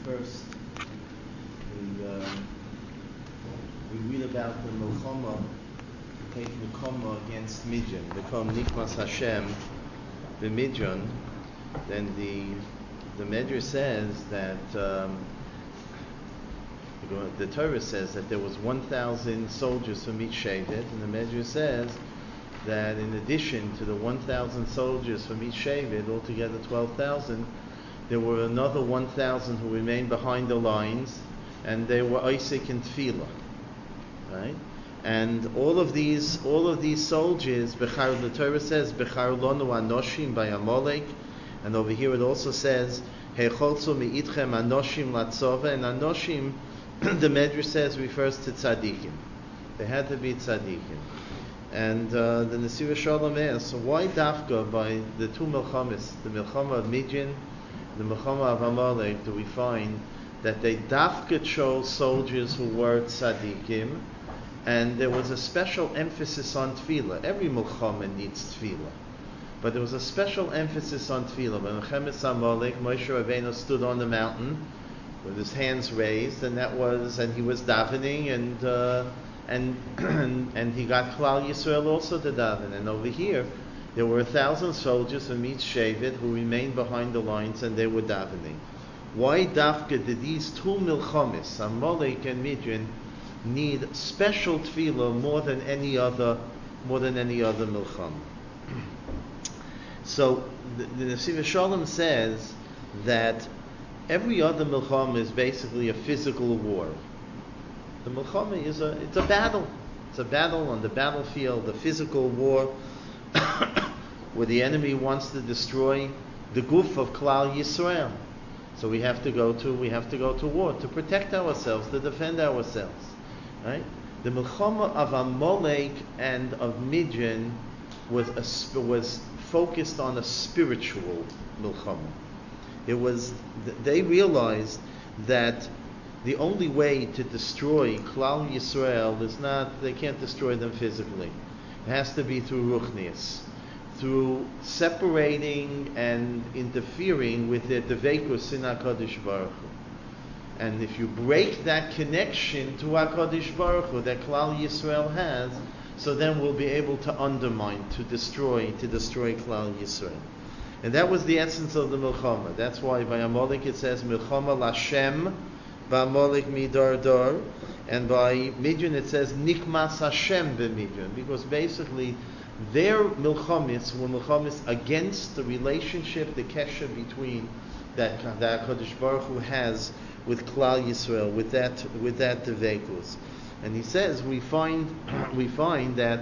First, we read about the Milchama, against Midian. They call Nikmas Hashem the Midian. Then the Medrash says that the Torah says that there was 1,000 soldiers from each Shevet, and the Medrash says that in addition to the 1,000 soldiers from each Shevet, altogether 12,000, there were another 1,000 who remained behind the lines, and they were Isaac and Tefillah, right? And all of these soldiers, the Torah says, Bechar lonu anoshim by Amalek, and over here it also says, Hecholzu mi'itchem anoshim latzova, and anoshim, the Medrash says, refers to tzaddikim. They had to be tzaddikim. And the Nesivos Shalom asks, so why dafka by the two milchamas, the milchama of Midian, the milchama of Amalek, do we find that they dafka chose soldiers who were tzaddikim, and there was a special emphasis on tefillah. Every milchama needs tefillah, but there was a special emphasis on tefillah. When Milchemes Amalek, Moshe Rabbeinu stood on the mountain with his hands raised, and he was davening, and he got Klal Yisrael also to daven. And over here, there were 1,000 soldiers from each Shevet who remained behind the lines, and they were davening. Why dafka did these two milchamis, Amalek and Midian, need special tefillah more than any other milchama? So the Nesivos Shalom says that every other milchama is basically a physical war. The milchama it's a battle. It's a battle on the battlefield, a physical war where the enemy wants to destroy the guf of Klal Yisrael. So we have to go to war to protect ourselves, to defend ourselves. Right? The milchama of Amalek and of Midian was focused on a spiritual milchama. They realized that the only way to destroy Klal Yisrael is they can't destroy them physically. It has to be through ruchnius, through separating and interfering with their devekus in HaKadosh Baruch Hu. And if you break that connection to HaKadosh Baruch Hu that Klal Yisrael has, so then we'll be able to undermine, to destroy Klal Yisrael. And that was the essence of the milchama. That's why by Amalek it says milchama lashem, by Amalek midar dar, and by Midian it says nikmas Hashem b'Midian, because basically their milchamis were milchamis against the relationship, the kesher between that HaKadosh Baruch Hu has with Klal Yisrael, with that devekus. And he says we find that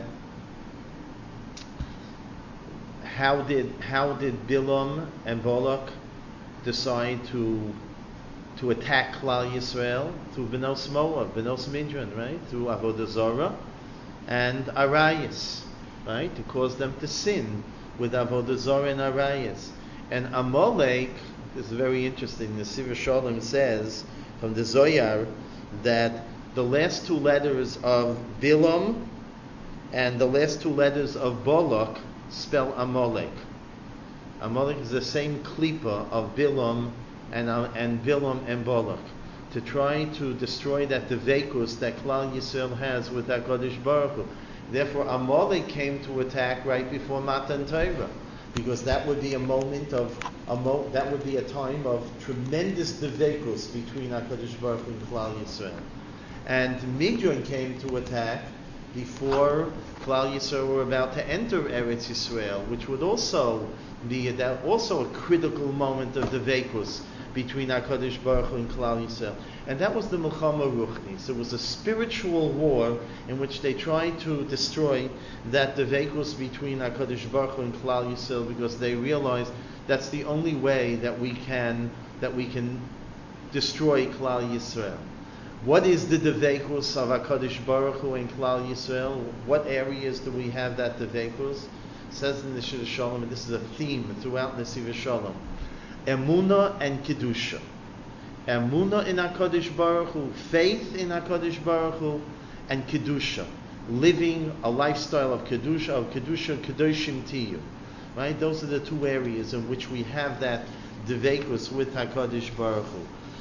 how did Bilam and Balak decide to attack Klal Yisrael? Through Benos Moab, Benos Midian, right? Through Avodah Zarah and Arayas, right? To cause them to sin with Avodah Zarah and Arayas. And Amalek is very interesting. The Nesivos Shalom says from the Zoyar that the last two letters of Bilam and the last two letters of Balak spell Amalek. Amalek is the same klipa of Bilam and Bilam and Balak, to try to destroy that devekus that Klal Yisrael has with HaKadosh Baruch Hu. Therefore, Amalek came to attack right before Matan Torah, because that would be a moment that would be a time of tremendous devekus between HaKadosh Baruch Hu and Klal Yisrael. And Midian came to attack before Klal Yisrael were about to enter Eretz Yisrael, which would also be a critical moment of devekus between HaKadosh Baruch Hu and Klal Yisrael. And that was the Milchama Ruchnis. It was a spiritual war in which they tried to destroy that devekus between HaKadosh Baruch Hu and Klal Yisrael, because they realized that's the only way that we can destroy Klal Yisrael. What is the devekus of HaKadosh Baruch Hu and Klal Yisrael? What areas do we have that devekus? It says in the Nesivos Shalom, and this is a theme throughout the Nesivos Shalom, Emunah and Kedusha. Emunah in HaKadosh Baruch Hu, faith in HaKadosh Baruch Hu, and Kedusha, living a lifestyle of Kedusha, Kedoshim Tiyu. Right? Those are the two areas in which we have that devekus with HaKadosh Baruch Hu.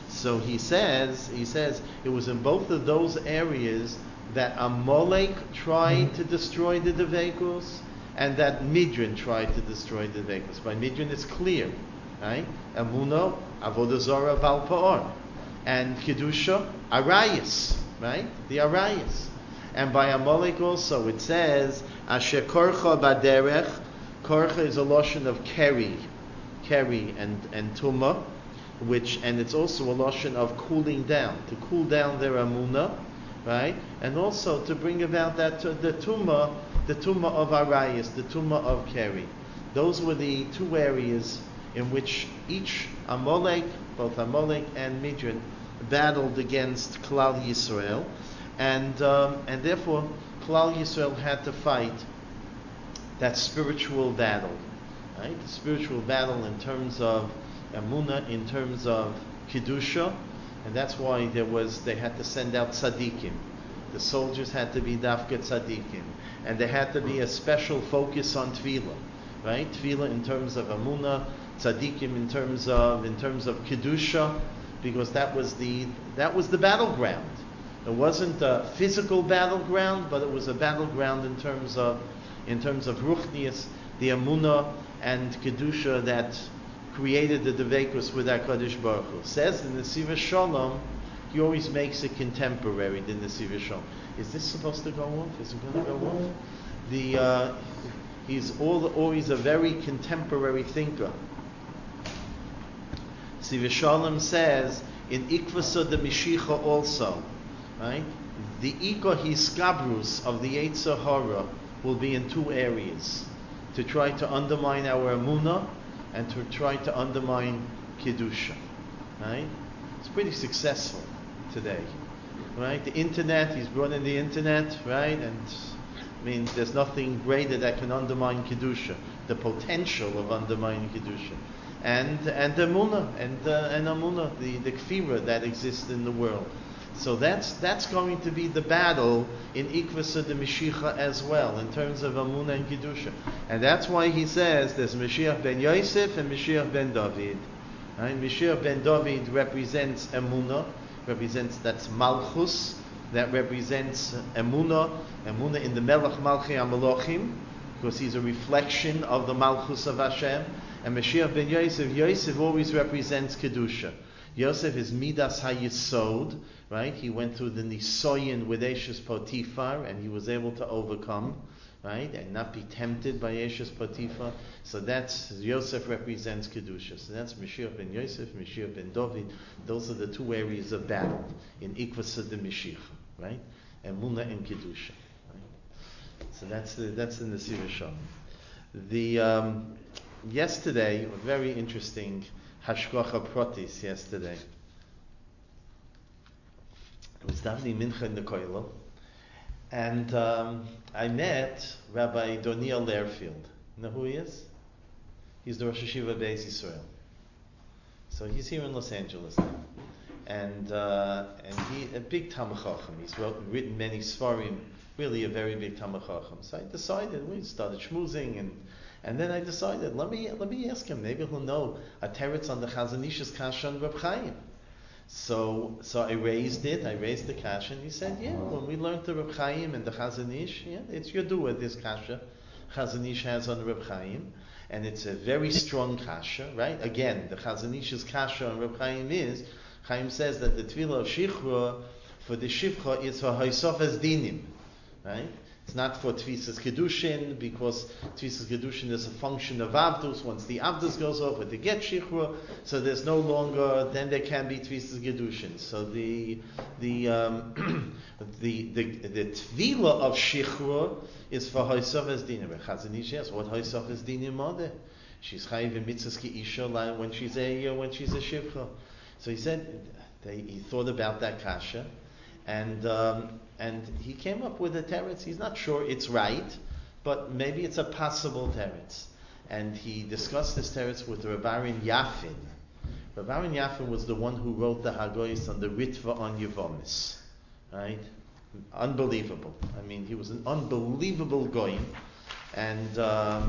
So he says it was in both of those areas that Amalek tried to destroy the Devekus, and that Midran tried to destroy the Devekus. By Midran it's clear, right? Emunah, Avodah Zarah, Baal Pa'or. And Kedusha, Arayas, right? The Arayas. And by Amalek also it says, Asher Korcha Baderech. Korcha is a lotion of keri and tumah, and it's also a lotion of cooling down, to cool down their Amunah, right? And also to bring about that the tumah of Arayas, the tumah of keri. Those were the two areas in which each Amalek, both Amalek and Midran, battled against Klal Yisrael, and therefore Klal Yisrael had to fight that spiritual battle, right? The spiritual battle in terms of Emunah, in terms of Kedusha, and that's why they had to send out tzaddikim. The soldiers had to be dafka tzaddikim, and there had to be a special focus on tefillah, right? Tefillah in terms of Emunah, tzaddikim in terms of Kedusha, because that was the battleground. It wasn't a physical battleground, but it was a battleground in terms of Ruchnius, the Amunah and Kedusha that created the Devekus with HaKadosh Baruch Hu. Says in the Nesiv Shalom, he always makes it contemporary, the Nesiv Shalom. Is this supposed to go off? Is it going to go off? He's always a very contemporary thinker. Nesiv Shalom says, in Ikvasa de Mishicha also, right? The Iko Hiskabrus of the Yetzer Hara will be in two areas, to try to undermine our Emunah and to try to undermine Kedusha, right? It's pretty successful today, right? The internet, he's brought in the internet, right? And I mean, there's nothing greater that can undermine Kedusha, the potential of undermining Kedusha. And Emunah, and Emunah, the Kfira that exists in the world. So that's going to be the battle in Ikvasa de Mashiach as well, in terms of Amunah and Kedusha. And that's why he says there's Mashiach ben Yosef and Mashiach ben David. Right? Mashiach ben David represents Amunah, that's Malchus, that represents Amunah in the Melech Malchei HaMelachim, because he's a reflection of the Malchus of Hashem. And Mashiach ben Yosef always represents Kedusha. Yosef is Midas HaYisod, right? He went through the Nisoyin with Eshes Potiphar, and he was able to overcome, right? And not be tempted by Eshes Potiphar. So that's, Yosef represents Kedusha. So that's Mashiach ben Yosef, Mashiach ben David. Those are the two areas of battle in Ikvasa de Mashiach, right? Emunah and Kedusha. Right? So that's the Nesiv Shalom. Yesterday, a very interesting Hashgacha Pratis yesterday. It was Davni Mincha in the Koilo, and I met Rabbi Doniel Lehrfield. You know who he is? He's the Rosh Hashiva Beis Yisrael. So he's here in Los Angeles now, and he a big Talmid Chacham. He's written many Sfarim, really a very big Talmid Chacham. So I decided, we started schmoozing, and then I decided, let me ask him. Maybe he'll know a teretz on the Chazon Ish's kasha on Reb Chaim. So I raised the kasha, and he said, yeah, when we learned the Reb Chaim and the Chazon Ish, yeah, it's Yodua, this kasha Chazon Ish has on Reb Chaim, and it's a very strong kasha, right? Again, the Chazon Ish's kasha on Reb Chaim is, Chaim says that the tefillah of Shichra, for the Shivcha, is for Haisofas Dinim, right? It's not for Tvisas Kedushin, because Tvisas Kedushin is a function of Avdus. Once the Avdus goes over to get Shichra, so there's no longer, then there can be Tvisas Kedushin. So the Tvila of Shichra is for Haisofas Dinim. Chazon Ish asks, what Haisofas Dinim are there? She's chayiv in mitzvahs Isha when she's a Shivcha. So he said, he thought about that kasha, and he came up with a teretz. He's not sure it's right, but maybe it's a possible teretz. And he discussed this teretz with Reb Aaron Yafin. Reb Aaron Yafin was the one who wrote the Hagoyis on the Ritva on Yevomis. Right? Unbelievable. I mean, he was an unbelievable goyim. And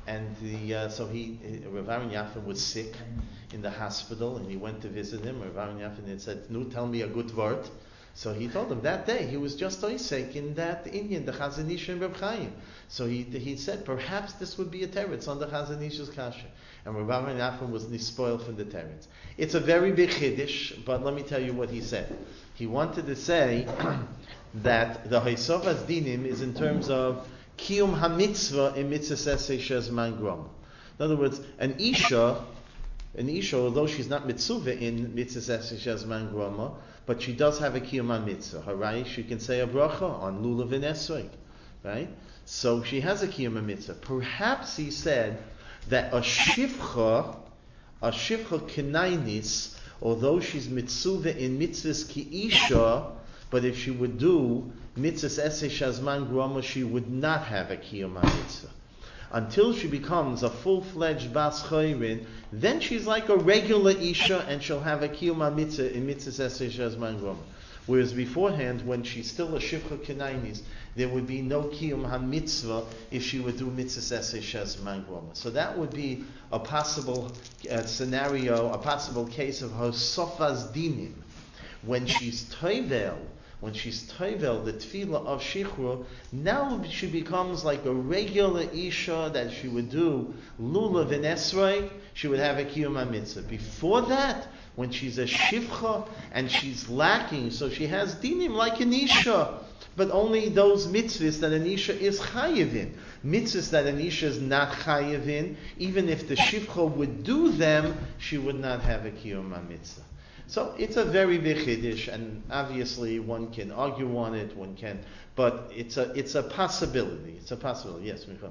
And Rav Aaron Yafin was sick in the hospital, and he went to visit him. Rav Aaron Yafin had said, "Nu, tell me a good word." So he told him that day he was just oisek in that Indian, the Chazon Ish and Reb Chaim. So he said perhaps this would be a teretz on the Chazon Ish's kasha, and Rav Aaron Yafin was nispoiled from the teretz. It's a very big chiddush, but let me tell you what he said. He wanted to say that the Haisovas Dinim is in terms of Kiyum HaMitzvah in Mitzvah Shezman Grom. In other words, an Isha, although she's not Mitzvah in Mitzvah Shezman Groma, but she does have a Kiyum HaMitzvah. Right? She can say a bracha on Lulav and Esrog. Right? So she has a Kiyum HaMitzvah. Perhaps he said that a Shivcha Kenainis, although she's Mitzvah in Mitzvahs Ki Isha, but if she would do mitzvahs esei shazman groma, she would not have a kiyum mitzvah. Until she becomes a full-fledged bas chayrin, then she's like a regular isha, and she'll have a kiyum mitzvah in mitzvahs esei shazman groma. Whereas beforehand, when she's still a shivcha kenainis, there would be no kiyum ha-mitzvah if she would do mitzvahs esei shazman groma. So that would be a possible scenario, a possible case of her sofas dinim. When she's toivel, the tefillah of shichur, now she becomes like a regular isha that she would do lulav and esrei, she would have a kiyum mitzvah. Before that, when she's a shivcha and she's lacking, so she has dinim like an isha, but only those mitzvahs that an isha is chayiv in. Mitzvahs that an isha is not chayiv in, even if the shivcha would do them, she would not have a kiyum mitzvah. So it's a very big chiddush, and obviously one can argue on it, but it's a possibility. It's a possibility. Yes, Michal.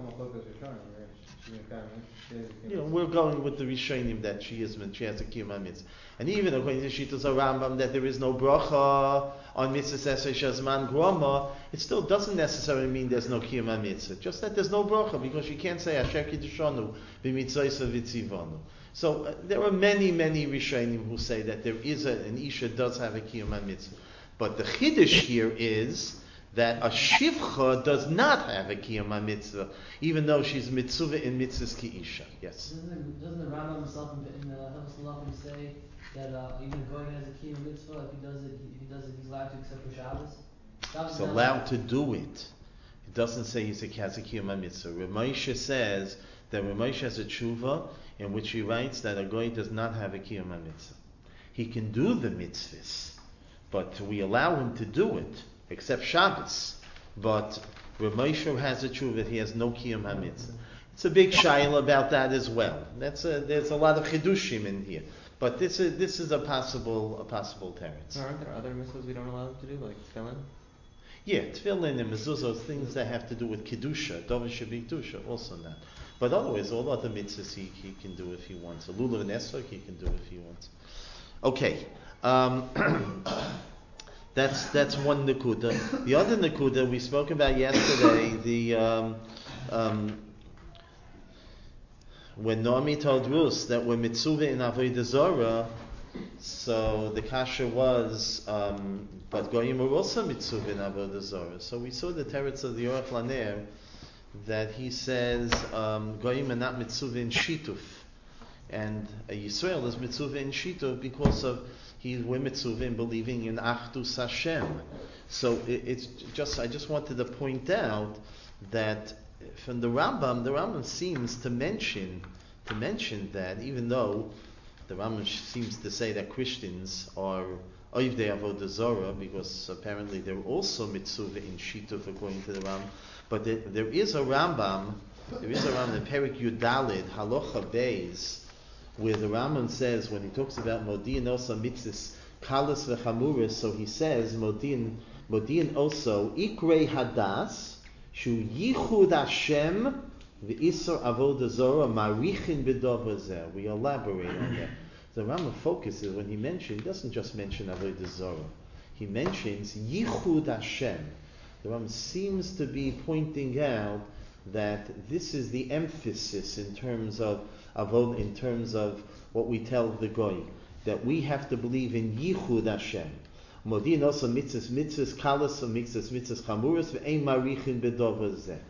We're going with the Rishonim that she has a kiyum mitzvah, and even according to Shittas Rambam that there is no bracha on mitzvah esei shazman groma. It still doesn't necessarily mean there's no kiyum mitzvah, just that there's no bracha because you can't say Asher Kiddushanu b'mitzvaysa v'tzivanu. So there are many Rishonim who say that there is an Isha does have a Kiyum HaMitzvah. But the Chiddush here is that a Shivcha does not have a Kiyum HaMitzvah, even though she's Mitzvah in Mitzvahs Ki Isha. Yes? Doesn't the Rambam himself in the Hilchos Halachim say that even going has a Kiyum Mitzvah, if he does it, he's allowed to accept for Shabbos? He's allowed to do it. It doesn't say he has a Kiyum HaMitzvah. Ramosha says that Ramosha has a tshuva in which he writes that a goy does not have a kiyum mitzvah. He can do the mitzvahs, but we allow him to do it, except Shabbos. But Rav Moshe has a tshuva that he has no kiyum mitzvah. It's a big shaila about that as well. There's a lot of chidushim in here, but this is a possible teretz. Aren't there other mitzvahs we don't allow him to do, like tefillin? Yeah, tefillin and mezuzah, things that have to do with kedusha, davar shebikdusha, also not. But otherwise, all other mitzvahs he can do if he wants. A lulav and esrog he can do if he wants. Okay, that's one nakuda. The other nakuda we spoke about yesterday. When Naomi told Rus that we're mitzvah in avodah zarah, so the kasha was, but goyim are also mitzvah in avodah zarah. So we saw the teretz of the Orach Laner that he says goyim are not mitzvah in shituf, and Yisrael is mitzvah in shituf because of we're mitzvah in believing in Achdus Hashem. So I just wanted to point out that from the Rambam seems to mention that even though the Rambam seems to say that Christians are Oivdei Avodah Zarah because apparently they're also mitzvah in shituf according to the Rambam. But there is a Rambam in Perik Yudalid Halacha Beis, where the Rambam says when he talks about Modi'in also mitzvahs kalas v'chamuras, so he says Modi'in also Ikrei Hadas Shu Yichud Hashem v'Isur Avodah Zarah Marichin b'Dover Zeh. We elaborate on that. The Rambam focuses when he doesn't just mention Avodah Zarah. He mentions Yichud Hashem. The Rambam seems to be pointing out that this is the emphasis in terms of what we tell the goy, that we have to believe in Yichud Hashem. Modin also mitzvahs kalas, mitzvahs chamuras ve'ein marichin b'dover zeh.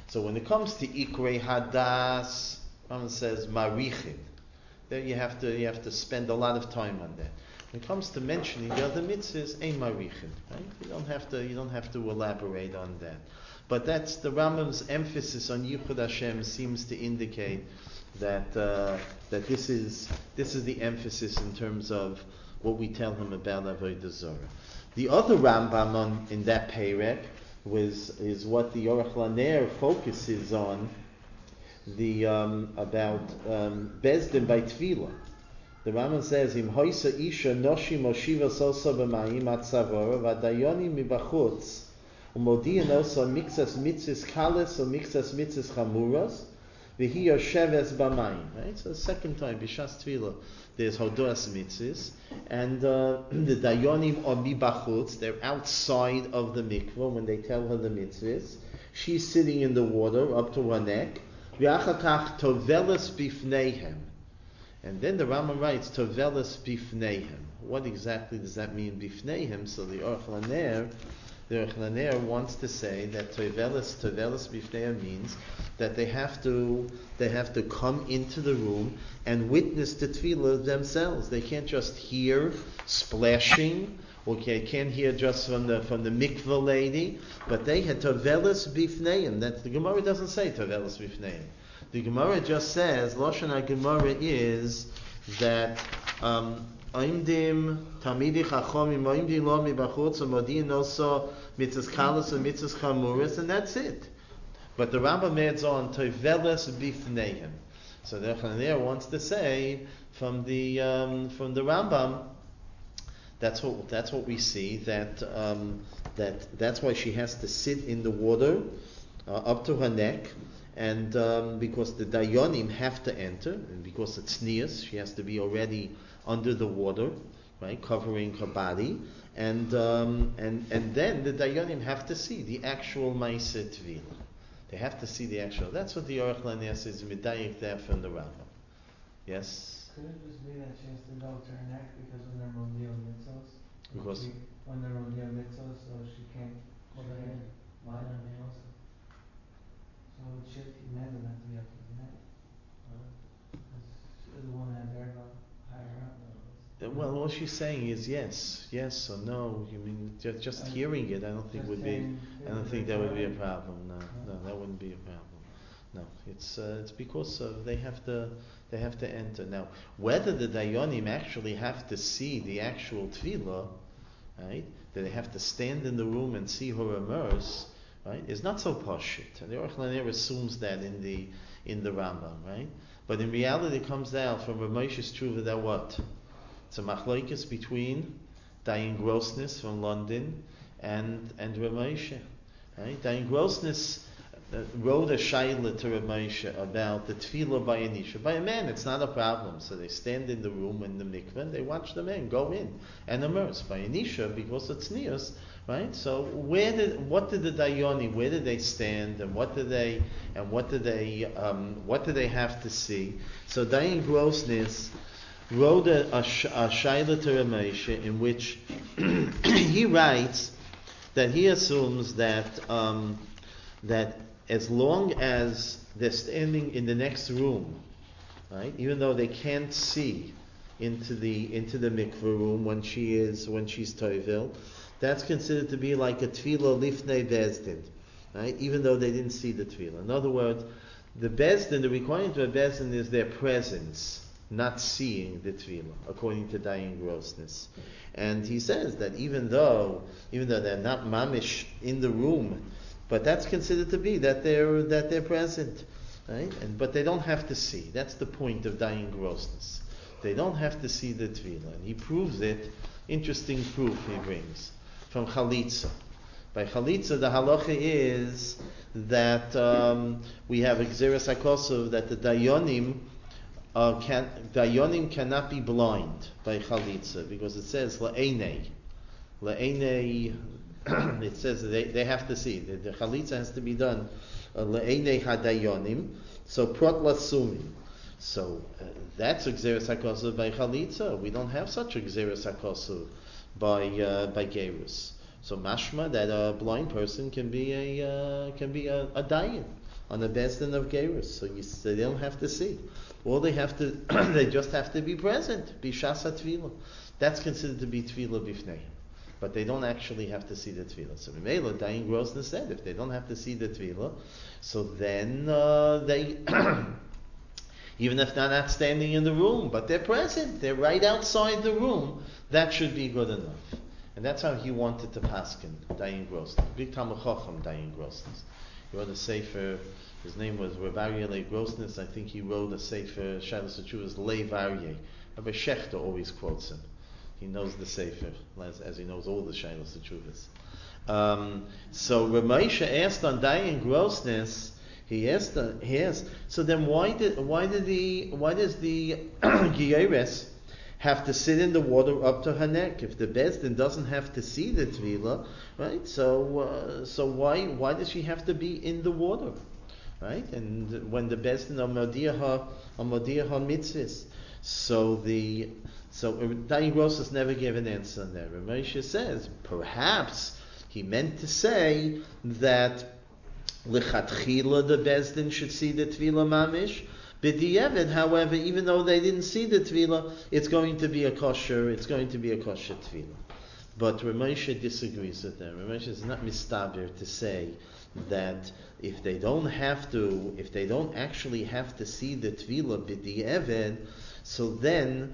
So when it comes to Ikrei Hadas, Rambam says Marichin. There you have to spend a lot of time on that. When it comes to mentioning the other mitzvahs, Ein Marichin. Right? You don't have to elaborate on that. But that's the Rambam's emphasis on Yichud Hashem seems to indicate that this is the emphasis in terms of what we tell him about Avodah Zarah. The other Rambam in that Perek is what the Orach Laner focuses on, about Bezdin by Tefillah. The Rambam says, Im hoisa isha noshi moshiva sosa b'mayim atzavora v'adayoni mibachutz umodiyan osa mixas mitzis chales or mixas mitzis chamuras v'hi yosheves b'mayim. Right? So the second time, b'shas Tefillah, there's hodoas mitzis, and the dayonim are mibachutz. They're outside of the mikvah when they tell her the mitzvahs. She's sitting in the water up to her neck. V'achakach tovelas bifneihem. And then the Rambam writes, Tovelas bifneihem. What exactly does that mean, bifneihem? So the Orach Laner wants to say that Tovelas bifneihem means that they have to come into the room and witness the tefillah themselves. They can't just hear splashing, or can't hear just from the mikvah lady, but they had Tovelas bifneihem. That the Gemara doesn't say Tovelas bifneihem. The Gemara just says, Lashon HaGemara is that Oimdim Tamidi Chachomim Oimdim Lo Mibachutz Umodiyin Oso Mitzvahs Kalas and Mitzvahs Chamuras, and that's it. But the Rambam adds on Tovelas Bifneihem. So the Chaner wants to say from the Rambam, that's what we see, that's why she has to sit in the water up to her neck. And because the dayonim have to enter, and because it's tznius, she has to be already under the water, right, covering her body, and then the dayonim have to see the actual ma'aseh tvila. They have to see the actual. That's what the Orach Laner says midayik there from the Rambam. Yes. Could it just be that she has to go to her neck because when they're Mondial mitzvahs? Because when they're Mondial mitzvahs, so she can't. Well, then, why not me also? So it should men don't have to be up to the neck. Because the one that they're higher up. well, all she's saying is yes or no. You mean just hearing it? I don't think would be. I don't think that would be a problem. No, that wouldn't be a problem. No, it's because they have to enter. Now, whether the dayonim actually have to see the actual tefillah, right? That they have to stand in the room and see her immerse, right? Is not so pashut. And the Orach Laner assumes that in the Rambam, right? But in reality, it comes out from Rav Moshe's Tshuva that what? It's a machlokes between Dayan Grossness from London and Rav Moshe, right? Dayan Grossness wrote a shaila to Rav Moshe about the tefillah by an isha. By a man, it's not a problem. So they stand in the room in the mikveh and they watch the man go in and immerse. By an isha, because it's neos, right? So where did the dayoni? Where did they stand? And what do they have to see? So Dayan Grossness wrote a shaila to Rav Moshe in which he writes that he assumes that as long as they're standing in the next room, right, even though they can't see into the mikveh room when she's toivil, that's considered to be like a tefillah lifnei bezdin, right? Even though they didn't see the tefillah. In other words, the requirement of a bezdin is their presence, not seeing the tefillah, according to Dayan Grossness. And he says that even though they're not mamish in the room, but that's considered to be that they're present, right? But they don't have to see. That's the point of Dayan Grossness. They don't have to see the tefillah, and he proves it. Interesting proof he brings from Chalitza. By Chalitza, the halacha is that we have Gzeras HaKosov that the dayonim cannot be blind by Chalitza because it says la'einei. It says they have to see. The chalitza has to be done le'enei hadayonim. So prot lasumim. So that's a gzeres hakosov by chalitza. We don't have such a gzeres hakosov by gerus. So mashma that a blind person can be a dayan. on the Bezdin of Gerus, so they don't have to see. All they have to, they just have to be present, be Shasa Tefillah. That's considered to be Tefillah Bifneim. But they don't actually have to see the Tefillah. So Mimela, Dayan Grossner said, if they don't have to see the Tefillah, so then they, even if they're not standing in the room, but they're present, they're right outside the room, that should be good enough. And that's how he wanted to paskin, Dayan Grossner. Big Talmud Chacham, Dayan Grossner. He wrote a sefer, his name was Rav Aryeh Leib Grossner. I think he wrote a sefer, Shalos HaTshuvos Leib Aryeh. Rabbi Shechter always quotes him. He knows the sefer, as he knows all the Shalos HaTshuvos. So Rav Moshe asked on Dayan Grossner, he asked, so then why does the Gieres have to sit in the water up to her neck if the Bezdin doesn't have to see the Tvila, right? So why does she have to be in the water, right? And when the Bezdin are Modiyah mitzvahs, so Dayan Grossner never gave an answer on that. Ramesha says perhaps he meant to say that L'chatchila the Bezdin should see the Tvila mamish. B'di'evid, however, even though they didn't see the Tvila, it's going to be a kosher Tvila. But Ramesha disagrees with that. Ramesha is not mistaber to say that if they don't actually have to see the Tvila b'di'evid, so then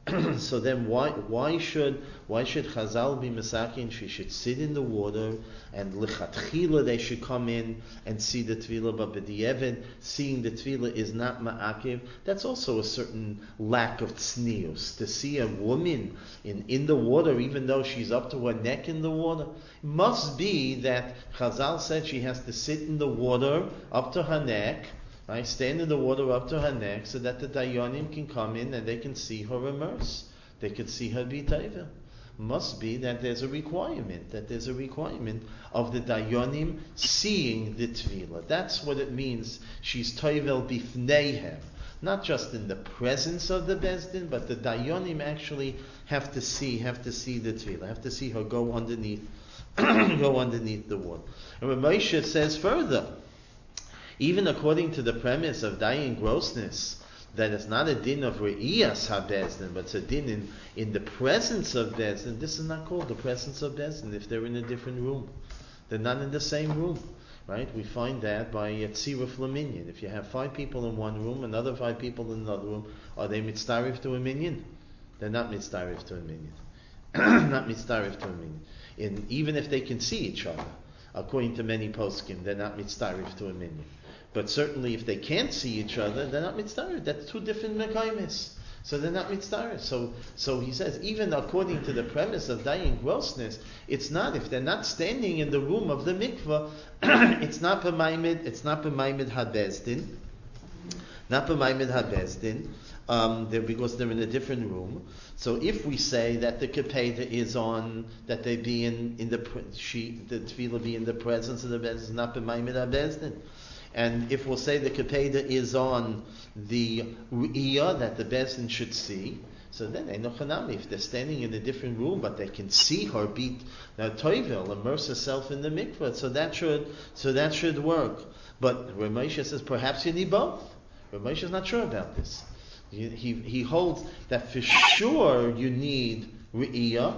why should Chazal be Mesakin? She should sit in the water, and L'chatchila they should come in and see the Tvila, but b'di'evid, seeing the Tvila is not Ma'akiv. That's also a certain lack of tznius, to see a woman in the water, even though she's up to her neck in the water. It must be that Chazal said she has to sit in the water up to her neck, right, stand in the water up to her neck, so that the Dayanim can come in and they can see her immerse. They can see her be Taiva. Must be that there's a requirement of the Dayanim seeing the Tvila. That's what it means. She's Taivel Bifneihem. Not just in the presence of the Bezdin, but the Dayanim actually have to see the Tvila, have to see her go underneath the water. And Ramesha says further, even according to the premise of Dayan Grossner, that it's not a din of Re'iyas HaBezdin, but it's a din in the presence of Bezdin. This is not called the presence of Bezdin if they're in a different room. They're not in the same room, right? We find that by Tziruf Laminyan. If you have 5 people in one room, another 5 people in another room, are they mitzdarif to a minyan? They're not mitzdarif to a minyan. Not mitzdarif to a minyan. Even if they can see each other, according to many poskim, they're not mitzdarif to a minyan. But certainly if they can't see each other, they're not mitzdarif. That's 2 different mekaymis. So they're not mitzdarif. So he says, even according to the premise of Dayan Grossner, it's not, if they're not standing in the room of the mikvah, it's not b'maimed habezdin. Not b'maimed habezdin. Because they're in a different room. So if we say that the kapeda is on, that they be the tefillah be in the presence of the bezdin, not b'maimed habezdin. And if we'll say the kapeda is on the ru'iyah that the bezdin should see, so then enochanami, if they're standing in a different room but they can see her be toivel, immerse herself in the mikvah, so that should work. But Ramesha says perhaps you need both. Ramesha is not sure about this. He holds that for sure you need ru'iyah.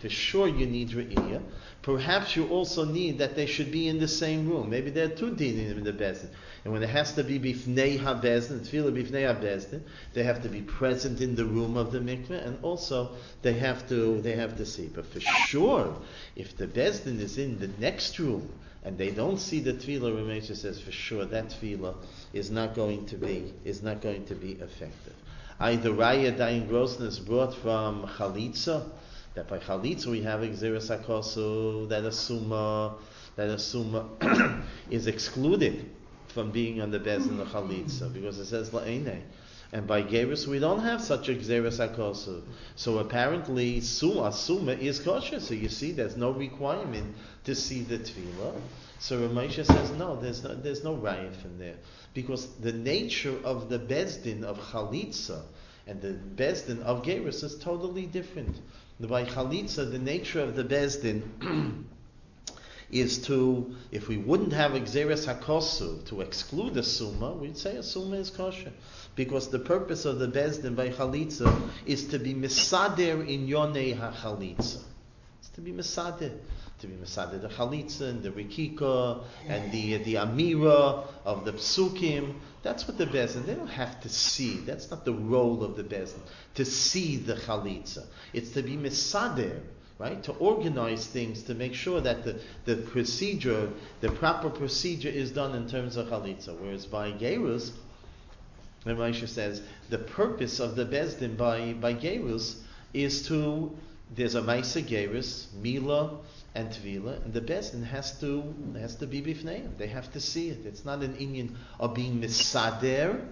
Perhaps you also need that they should be in the same room. Maybe there are 2 dinim in the bezdin, and when it has to be bifnei habezdin, tefillah bifnei habezdin, they have to be present in the room of the mikveh, and also they have to see. But for sure, if the bezdin is in the next room and they don't see the tefillah, Ramesha says for sure that tefillah is not going to be effective. Either Raya Dayan Grossner is brought from Chalitza, that by Chalitza we have Exeris HaKosu, that a summa is excluded from being on the Bezdin of Chalitza, because it says La'enei. And by Gerus we don't have such a Exeris HaKosu. So apparently summa is kosher, so you see there's no requirement to see the Tefillah. So Ramesha says no, there's no raya from there. Because the nature of the Bezdin of Chalitza and the Bezdin of Gerus is totally different. By Chalitza, the nature of the Bezdin is to, if we wouldn't have a Gzeres HaKosu to exclude a Summa, we'd say a Summa is kosher. Because the purpose of the Bezdin by Chalitza is to be Misader in Yonei HaChalitza. It's to be Misader. To be Misader the Chalitza and the Rikika and the Amira of the Psukim. That's what the Bezdin, they don't have to see. That's not the role of the Bezdin, to see the Chalitza. It's to be Misader, right? To organize things, to make sure that the procedure, the proper procedure is done in terms of Chalitza. Whereas by Gerus, the Rashi says, the purpose of the Bezdin by Gerus is to, there's a Maisa Gerus, Mila, and Tvila, and the Bezdin has to be bifneim. They have to see it. It's not an inyan of being misader,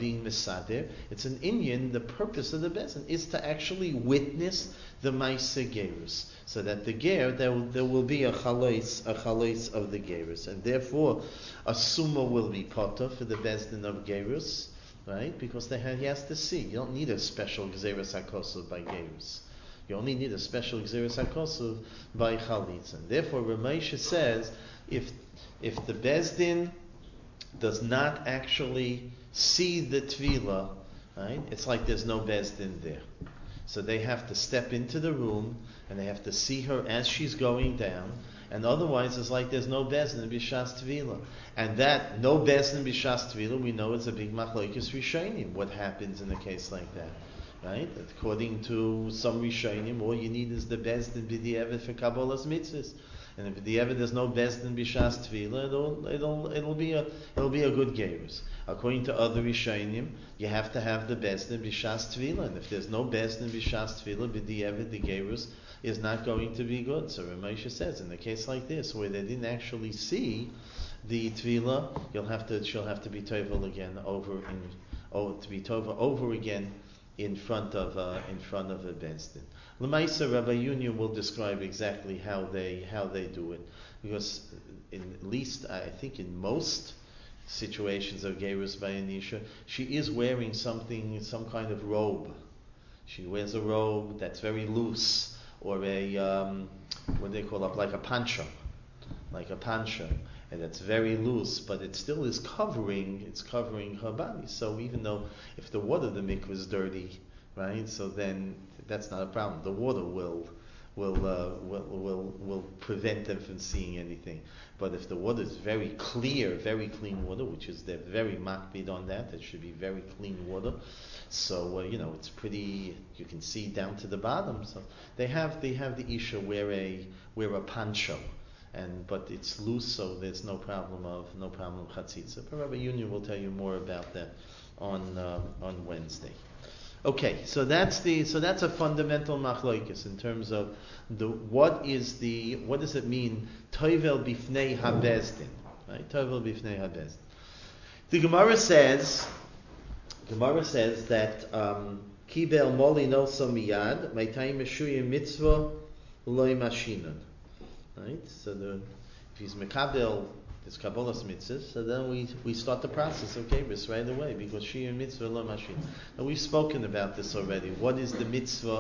It's an inyan, the purpose of the Bezdin is to actually witness the Maisa Gerus, so that the Ger, there will be a chalais of the Gerus, and therefore a Summa will be potter for the Bezdin of Gerus, right? Because he has to see. You don't need a special Gzeres HaKosuv by Gerus. You only need a special Gzeres HaKosuv by Chalitza. And therefore, Ramesha says, if the Bezdin does not actually see the Tvila, right, it's like there's no Bezdin there. So they have to step into the room, and they have to see her as she's going down, and otherwise it's like there's no Bezdin B'Shas Tvila. And that, no Bezdin B'Shas Tvila, we know it's a big Machlokes Rishonim, what happens in a case like that. Right? According to some Rishonim, all you need is the Bezdin B'Di'evet for Kabbalas Mitzvahs. And if B'Di'evet there's no Bezdin B'Shas Tvila, it'll be a good Gerus. According to other Rishonim, you have to have the Bezdin B'Shas Tvila. And if there's no Bezdin B'Shas Tvila, B'Di'evet the Gerus is not going to be good. So Ramesha says, in a case like this, where they didn't actually see the Tvila, she'll have to be Tovel again over again in front of a Bezdin. L'maisa, Rabbi Union will describe exactly how they do it, because at least I think in most situations of Gerus by Anisha, she is wearing some kind of robe. She wears a robe that's very loose, or a what they call it, like a pancho, and it's very loose, but it still is covering her body. So even though if the water of the mikveh is dirty, right, so then that's not a problem. The water will prevent them from seeing anything. But if the water is very clear, very clean water, which is they're very makbid on that, it should be very clean water. So it's pretty. You can see down to the bottom. So they have the isha wear a pancho. But it's loose, so there's no problem chatzitza. But Rabbi Union will tell you more about that on Wednesday. Okay, so that's a fundamental machlokes in terms of what does it mean tovel bifnei habezdin, right? Tovel bifnei habezdin. The Gemara says that kibel moli noso miyad meitai meshuya mitzvah loy mashinan. Right? So if he's mekabel, it's kabbalas mitzvahs, so then we start the process of Gerus right away, because shiyur mitzvah lo mashin. Now we've spoken about this already. What's the mitzvah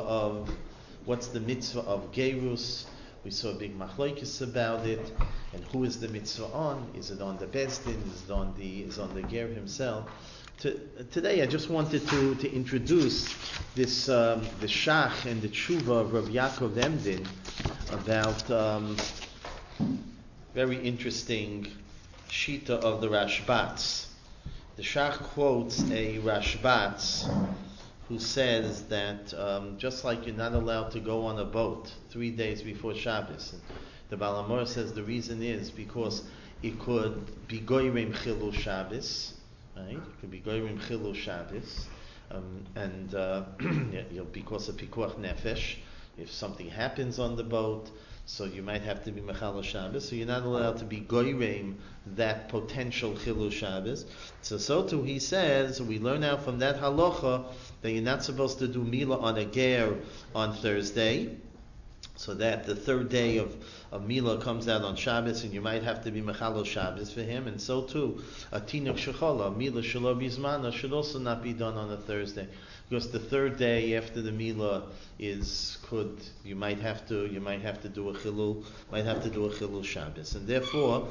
of Gerus? We saw a big machlokes about it, and who is the mitzvah on? Is it on the Bezdin? Is it on the Ger himself? Today I just wanted to introduce this the Shach and the Tshuva of Rav Yaakov Emden about very interesting shita of the Rashbats. The Shach quotes a Rashbats who says that just like you're not allowed to go on a boat 3 days before Shabbos, the Baal HaMaor says the reason is because it could be goyim chilul Shabbos. Right? It could be goyim chilul Shabbos, and because of pikuach nefesh, if something happens on the boat, so you might have to be mechal Shabbos. So you're not allowed to be goyim that potential chilul Shabbos. So too he says we learn out from that halacha that you're not supposed to do milah on a ger on Thursday. So that the third day of Milah comes out on Shabbos, and you might have to be Mechalel Shabbos for him, and so too, a Tinuk Shechola, Milah Shelo Bizmana, should also not be done on a Thursday. Because the third day after the Milah you might have to do a Chilul Shabbos. And therefore,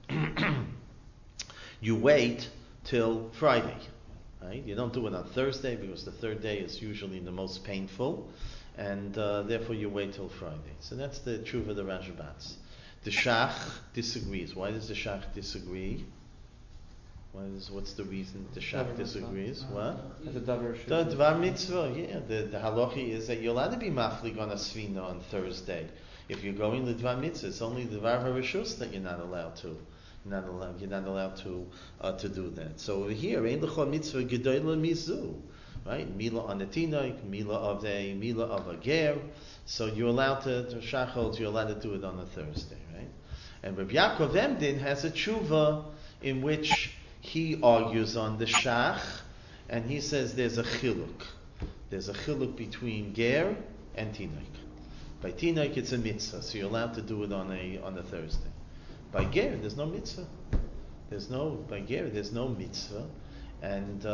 you wait till Friday. Right? You don't do it on Thursday because the third day is usually the most painful, and therefore you wait till Friday. So that's the truth of the Rashbats. The Shach disagrees. Why does the Shach disagree? What's the reason the Shach disagrees? What? As a davar The Dvar Mitzvah, yeah. The halachi is that you're allowed to be maflig on a svina on Thursday. If you're going to Dvar Mitzvah, it's only the Dvar HaRishus that you're not allowed to. You're not allowed to do that. So over here, Ein L'cha Mitzvah Gedola Mizu, right? Milah on a tinoik, milah of a ger. So you're allowed to shachot. You're allowed to do it on a Thursday, right? And Rabbi Yaakov Emdin has a tshuva in which he argues on the shach, and he says there's a chiluk. There's a chiluk between ger and tinoik. By tinoik, it's a mitzvah, so you're allowed to do it on a Thursday. By ger, there's no mitzvah. There's no mitzvah, and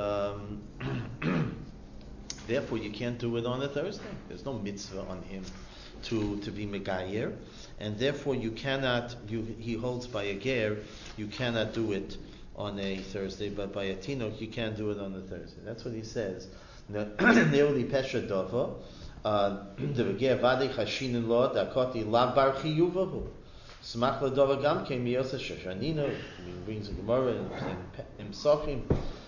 therefore you can't do it on a Thursday. There's no mitzvah on him to be megayer, and therefore you cannot. He holds by a ger, you cannot do it on a Thursday, but by a tinok you can't do it on a Thursday. That's what he says. Neoli pesha dova, the ger vadi chashinin lo dakoti la bar chiyuvahu. Smach ladova gam came miyosa shashanina. He brings a Gemara in Psachim.